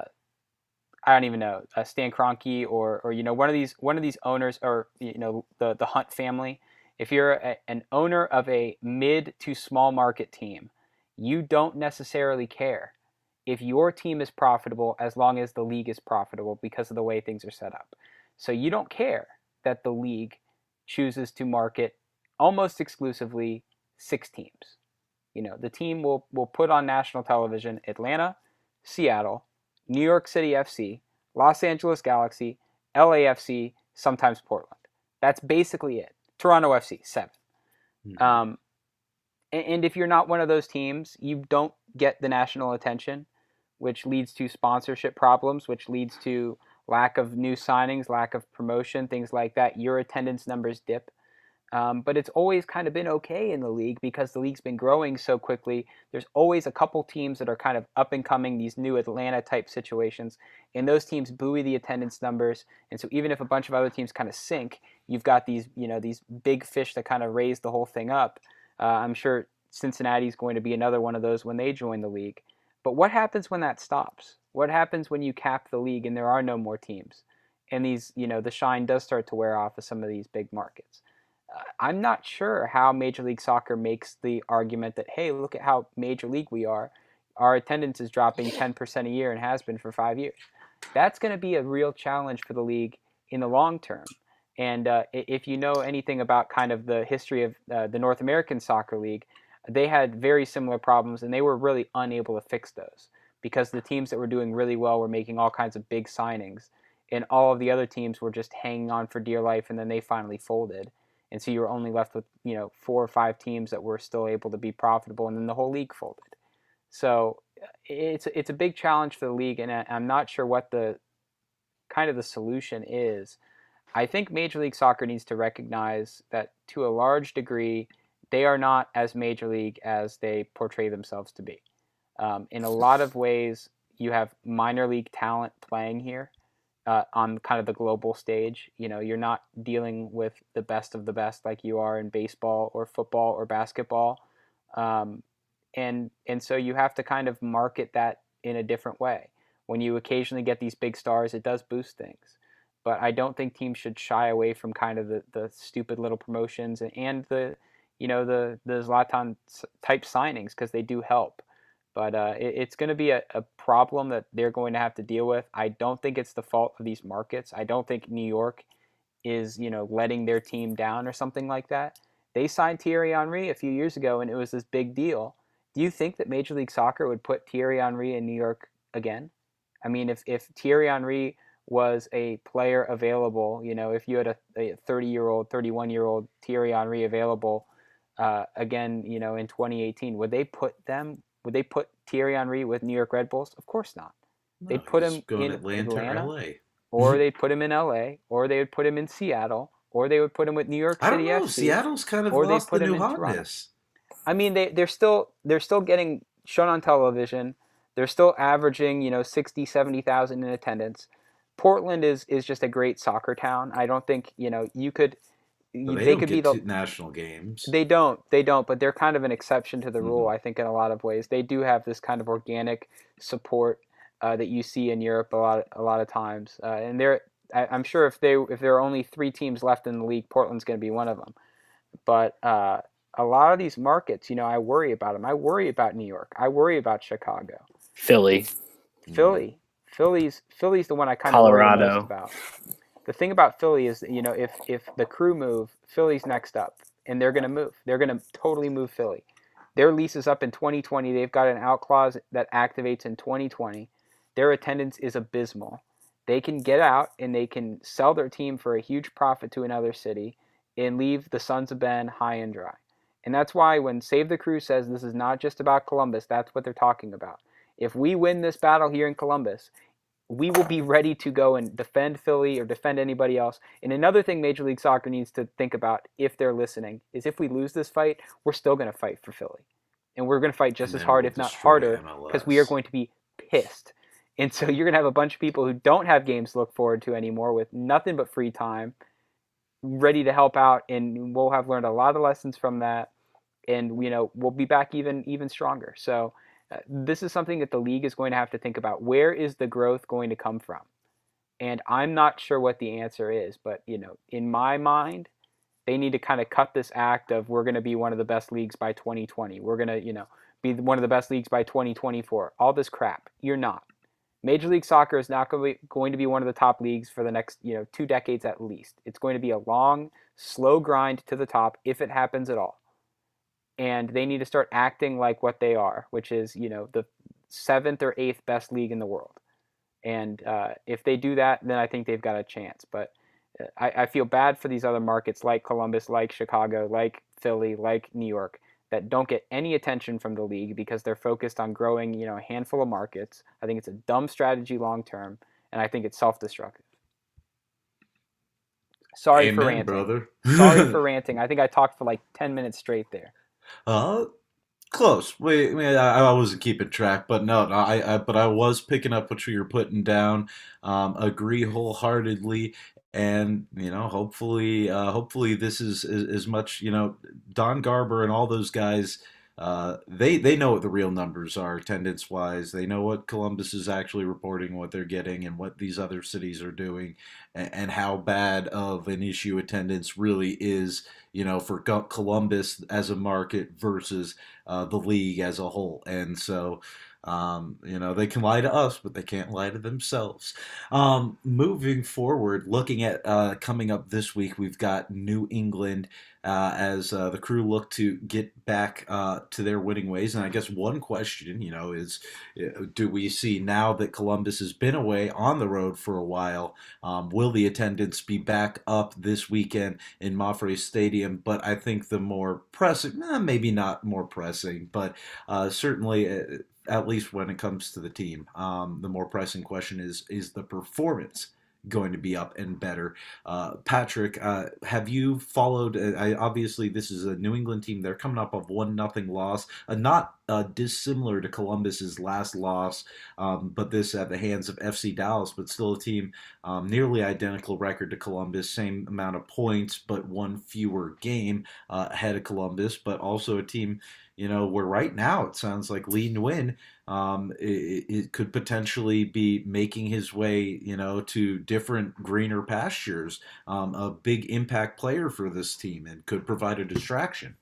I don't even know uh, Stan Kroenke, or or you know one of these one of these owners, or you know the the Hunt family. If you're a, an owner of a mid to small market team, you don't necessarily care if your team is profitable as long as the league is profitable because of the way things are set up. So you don't care that the league chooses to market almost exclusively six teams. You know, the team will, will put on national television Atlanta, Seattle, New York City F C, Los Angeles Galaxy, L A F C, sometimes Portland. That's basically it. Toronto F C, seven. Mm-hmm. Um, and, and if you're not one of those teams, you don't get the national attention, which leads to sponsorship problems, which leads to lack of new signings, lack of promotion, things like that, your attendance numbers dip. Um, but it's always kind of been okay in the league because the league's been growing so quickly. There's always a couple teams that are kind of up and coming, these new Atlanta type situations, and those teams buoy the attendance numbers. And so even if a bunch of other teams kind of sink, you've got these, you know, these big fish that kind of raise the whole thing up. Uh, I'm sure Cincinnati is going to be another one of those when they join the league. But what happens when that stops? What happens when you cap the league and there are no more teams? And these, you know, the shine does start to wear off of some of these big markets. I'm not sure how Major League Soccer makes the argument that, hey, look at how major league we are. Our attendance is dropping ten percent a year and has been for five years. That's going to be a real challenge for the league in the long term. And uh, if you know anything about kind of the history of uh, the North American Soccer League, they had very similar problems, and they were really unable to fix those because the teams that were doing really well were making all kinds of big signings, and all of the other teams were just hanging on for dear life, and then they finally folded. And so you were only left with, you know, four or five teams that were still able to be profitable, and then the whole league folded. So it's it's a big challenge for the league, and I'm not sure what the kind of the solution is. I think Major League Soccer needs to recognize that to a large degree, they are not as major league as they portray themselves to be. Um, in a lot of ways, you have minor league talent playing here. Uh, on kind of the global stage. You know, you're not dealing with the best of the best like you are in baseball or football or basketball. Um, and and so you have to kind of market that in a different way. When you occasionally get these big stars, it does boost things. But I don't think teams should shy away from kind of the, the stupid little promotions and, and the, you know, the, the Zlatan type signings because they do help. But uh, it, it's going to be a, a problem that they're going to have to deal with. I don't think it's the fault of these markets. I don't think New York is, you know, letting their team down or something like that. They signed Thierry Henry a few years ago, and it was this big deal. Do you think that Major League Soccer would put Thierry Henry in New York again? I mean, if, if Thierry Henry was a player available, you know, if you had a, a thirty-year-old, thirty-one-year-old Thierry Henry available uh, again, you know, in twenty eighteen, would they put them Would they put Thierry Henry with New York Red Bulls? Of course not. No, they'd put him in Atlanta, Atlanta, L A. or they'd put him in L A, or they would put him in Seattle, or they would put him with New York City I don't know. F C. Seattle's kind of or lost put the him new in hotness. Toronto. I mean, they they're still they're still getting shown on television. They're still averaging, you know, sixty, seventy thousand in attendance. Portland is is just a great soccer town. I don't think, you know, you could. But they, they don't could get be the to national games. They don't. They don't. But they're kind of an exception to the rule, Mhm. I think, in a lot of ways. They do have this kind of organic support uh, that you see in Europe a lot, a lot of times. Uh, and they're, I, I'm sure if they, if there are only three teams left in the league, Portland's going to be one of them. But uh, a lot of these markets, you know, I worry about them. I worry about New York. I worry about Chicago, Philly, Philly, Philly's, Philly's the one I kind of worry Colorado. most about. The thing about Philly is, you know, if if the Crew move, Philly's next up, and they're going to move. They're going to totally move Philly. Their lease is up in twenty twenty. They've got an out clause that activates in twenty twenty. Their attendance is abysmal. They can get out and they can sell their team for a huge profit to another city and leave the Sons of Ben high and dry. And that's why when Save the Crew says this is not just about Columbus, that's what they're talking about. If we win this battle here in Columbus, we will be ready to go and defend Philly or defend anybody else. And another thing Major League Soccer needs to think about, if they're listening, is if we lose this fight, we're still going to fight for Philly. And we're going to fight just And as then hard, we'll if not destroy harder, M L S. because we are going to be pissed. And so you're going to have a bunch of people who don't have games to look forward to anymore with nothing but free time, ready to help out. And we'll have learned a lot of lessons from that. And, you know, we'll be back even even stronger. So uh, this is something that the league is going to have to think about. Where is the growth going to come from? And I'm not sure what the answer is, but, you know, in my mind, they need to kind of cut this act of we're going to be one of the best leagues by twenty twenty. We're going to, you know, be one of the best leagues by twenty twenty-four. All this crap. You're not. Major League Soccer is not going to be, going to be one of the top leagues for the next, you know, two decades at least. It's going to be a long, slow grind to the top if it happens at all. And they need to start acting like what they are, which is, you know, the seventh or eighth best league in the world. And uh, if they do that, then I think they've got a chance. But I, I feel bad for these other markets like Columbus, like Chicago, like Philly, like New York, that don't get any attention from the league because they're focused on growing, you know, a handful of markets. I think it's a dumb strategy long term. and I think it's self-destructive. Sorry Amen, for ranting. brother. Sorry for ranting. I think I talked for like ten minutes straight there. Uh, close. Wait, wait I, I wasn't keeping track, but no, no I, I, but I was picking up what you were putting down. Um, agree wholeheartedly, and you know, hopefully, uh, hopefully this is as much. You know, Don Garber and all those guys. Uh, they they know what the real numbers are attendance wise. They know what Columbus is actually reporting, what they're getting, and what these other cities are doing, and, and how bad of an issue attendance really is. You know, for Columbus as a market versus uh, the league as a whole, and so. Um, you know, they can lie to us, but they can't lie to themselves. Um, moving forward, looking at uh, coming up this week, we've got New England uh, as uh, the Crew look to get back uh, to their winning ways. And I guess one question, you know, is uh, do we see now that Columbus has been away on the road for a while, um, will the attendance be back up this weekend in Mafre Stadium? But I think the more pressing, eh, maybe not more pressing, but uh, certainly uh, at least when it comes to the team, um, the more pressing question is, is the performance going to be up and better? Uh, Patrick, uh, have you followed, uh, I, obviously this is a New England team, they're coming up of one nothing loss, uh, not uh, dissimilar to Columbus's last loss, um, but this at the hands of F C Dallas, but still a team um, nearly identical record to Columbus, same amount of points, but one fewer game uh, ahead of Columbus, but also a team, you know, where right now it sounds like Lee Nguyen um, it, it could potentially be making his way, you know, to different greener pastures, um, a big impact player for this team and could provide a distraction.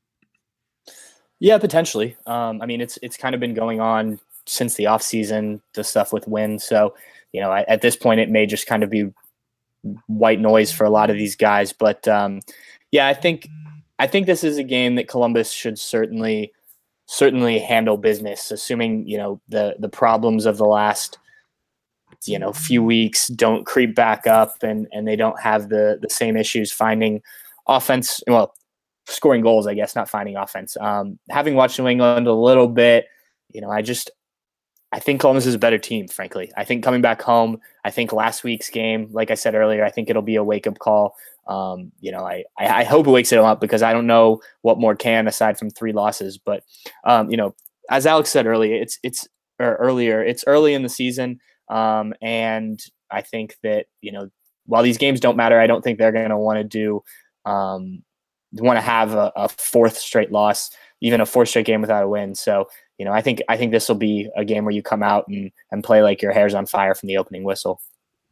Yeah, potentially. Um, I mean, it's it's kind of been going on since the offseason, the stuff with Nguyen. So, you know, at this point, it may just kind of be white noise for a lot of these guys. But, um, yeah, I think – I think this is a game that Columbus should certainly certainly handle business, assuming, you know, the the problems of the last, you know, few weeks don't creep back up and, and they don't have the the same issues finding offense, well, scoring goals, I guess, not finding offense. Um, having watched New England a little bit, you know, I just I think Columbus is a better team, frankly. I think coming back home, I think last week's game, like I said earlier, I think it'll be a wake-up call. Um, you know, I, I, I hope it wakes it up because I don't know what more can aside from three losses. But, um, you know, as Alex said earlier, it's it's or earlier, it's early in the season. Um, and I think that, you know, while these games don't matter, I don't think they're going to want to do um, want to have a, a fourth straight loss, even a fourth straight game without a win. So, you know, I think I think this will be a game where you come out and, and play like your hair's on fire from the opening whistle.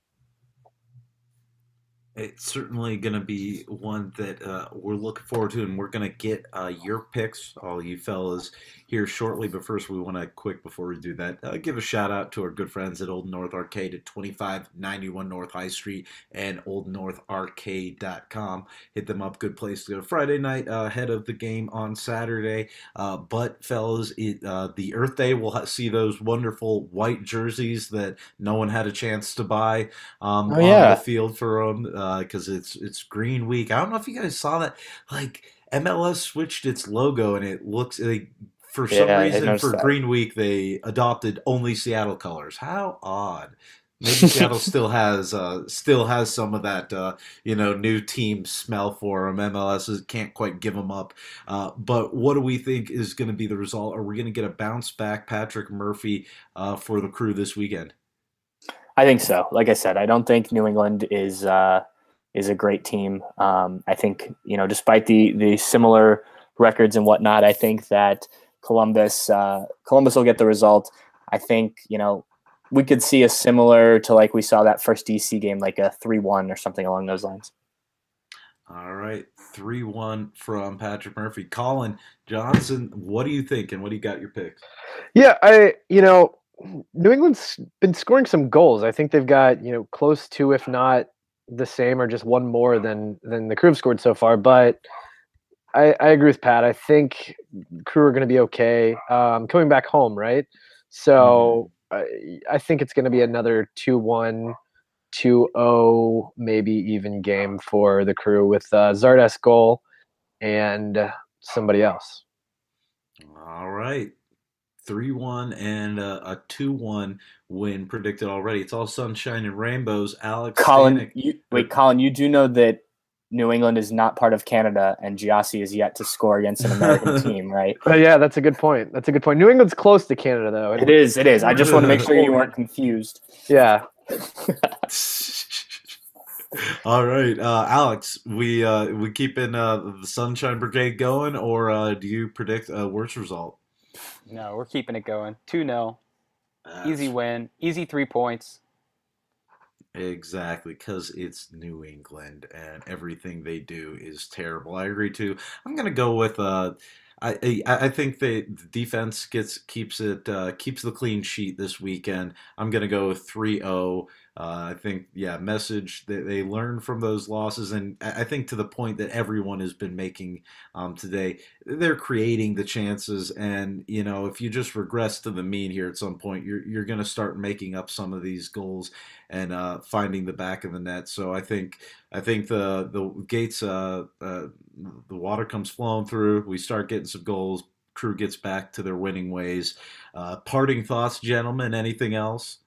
It's certainly going to be one that uh, we're looking forward to, and we're going to get uh, your picks, all you fellas, here shortly. But first, we want to, quick before we do that, uh, give a shout out to our good friends at Old North Arcade at twenty-five ninety-one North High Street and old north arcade dot com. Hit them up. Good place to go Friday night uh, ahead of the game on Saturday. Uh, but, fellas, it, uh, the Earth Day, we'll ha- see those wonderful white jerseys that no one had a chance to buy um, oh, yeah. on the field for them. Uh, because it's it's Green Week. I don't know if you guys saw that. Like M L S switched its logo, and it looks like for some yeah, reason for that. Green Week they adopted only Seattle colors. How odd! Maybe Seattle still has uh, still has some of that uh, you know new team smell for them. M L S can't quite give them up. Uh, but what do we think is going to be the result? Are we going to get a bounce back Patrick Murphy uh, for the Crew this weekend? I think so. Like I said, I don't think New England is. Uh, is a great team. Um, I think, you know, despite the the similar records and whatnot, I think that Columbus uh, Columbus will get the result. I think, you know, we could see a similar to like we saw that first D C game, like a three one or something along those lines. All right, three one from Patrick Murphy. Colin Johnson, what do you think, and what do you got your picks? Yeah, I, you know, New England's been scoring some goals. I think they've got, you know, close to, if not the same or just one more than than the Crew have scored so far. But I, I agree with Pat. I think Crew are going to be okay. Um, coming back home, right? So mm-hmm. I, I think it's going to be another two one, two oh, maybe even game for the Crew with uh, Zardes goal and somebody else. All right. three one and a, a two one win predicted already. It's all sunshine and rainbows. Alex Colin, Stanek, you, wait, Colin, you do know that New England is not part of Canada, and Giassi is yet to score against an American team, right? But yeah, that's a good point. That's a good point. New England's close to Canada, though. It is. It is. I just want to make sure you weren't confused. Yeah. All right, uh, Alex, we uh, we keeping uh, the Sunshine Brigade going, or uh, do you predict a worse result? No, we're keeping it going. two nil. Easy win. Easy three points. Exactly, because it's New England and everything they do is terrible. I agree too. I'm gonna go with uh, I I, I think they, the defense gets keeps it uh, keeps the clean sheet this weekend. I'm gonna go with three oh. Uh, I think, yeah, message that they learn from those losses, and I think to the point that everyone has been making um, today, they're creating the chances, and you know, if you just regress to the mean here at some point, you're you're going to start making up some of these goals and uh, finding the back of the net. So I think I think the the gates, uh, uh, the water comes flowing through. We start getting some goals. Crew gets back to their winning ways. Uh, parting thoughts, gentlemen. Anything else?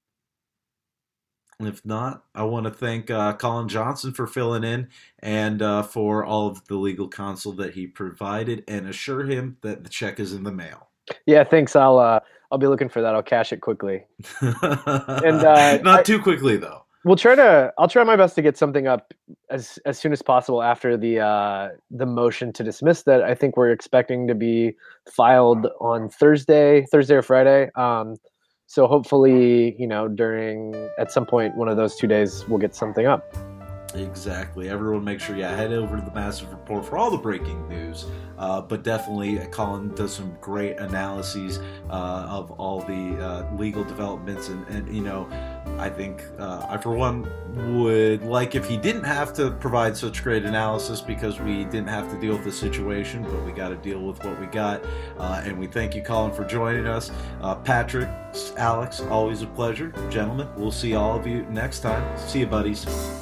If not, I want to thank uh, Colin Johnson for filling in and uh, for all of the legal counsel that he provided, and assure him that the check is in the mail. Yeah, thanks. I'll uh, I'll be looking for that. I'll cash it quickly. and uh, not I, too quickly though. We'll try to. I'll try my best to get something up as as soon as possible after the uh, the motion to dismiss that I think we're expecting to be filed on Thursday, Thursday or Friday. Um, So hopefully, you know, during at some point one of those two days, we'll get something up. Exactly. Everyone make sure, yeah, head over to the Massive Report for all the breaking news. Uh, but definitely, uh, Colin does some great analyses uh, of all the uh, legal developments. And, and, you know, I think uh, I, for one, would like if he didn't have to provide such great analysis, because we didn't have to deal with the situation, but we got to deal with what we got. Uh, and we thank you, Colin, for joining us. Uh, Patrick, Alex, always a pleasure. Gentlemen, we'll see all of you next time. See you, buddies.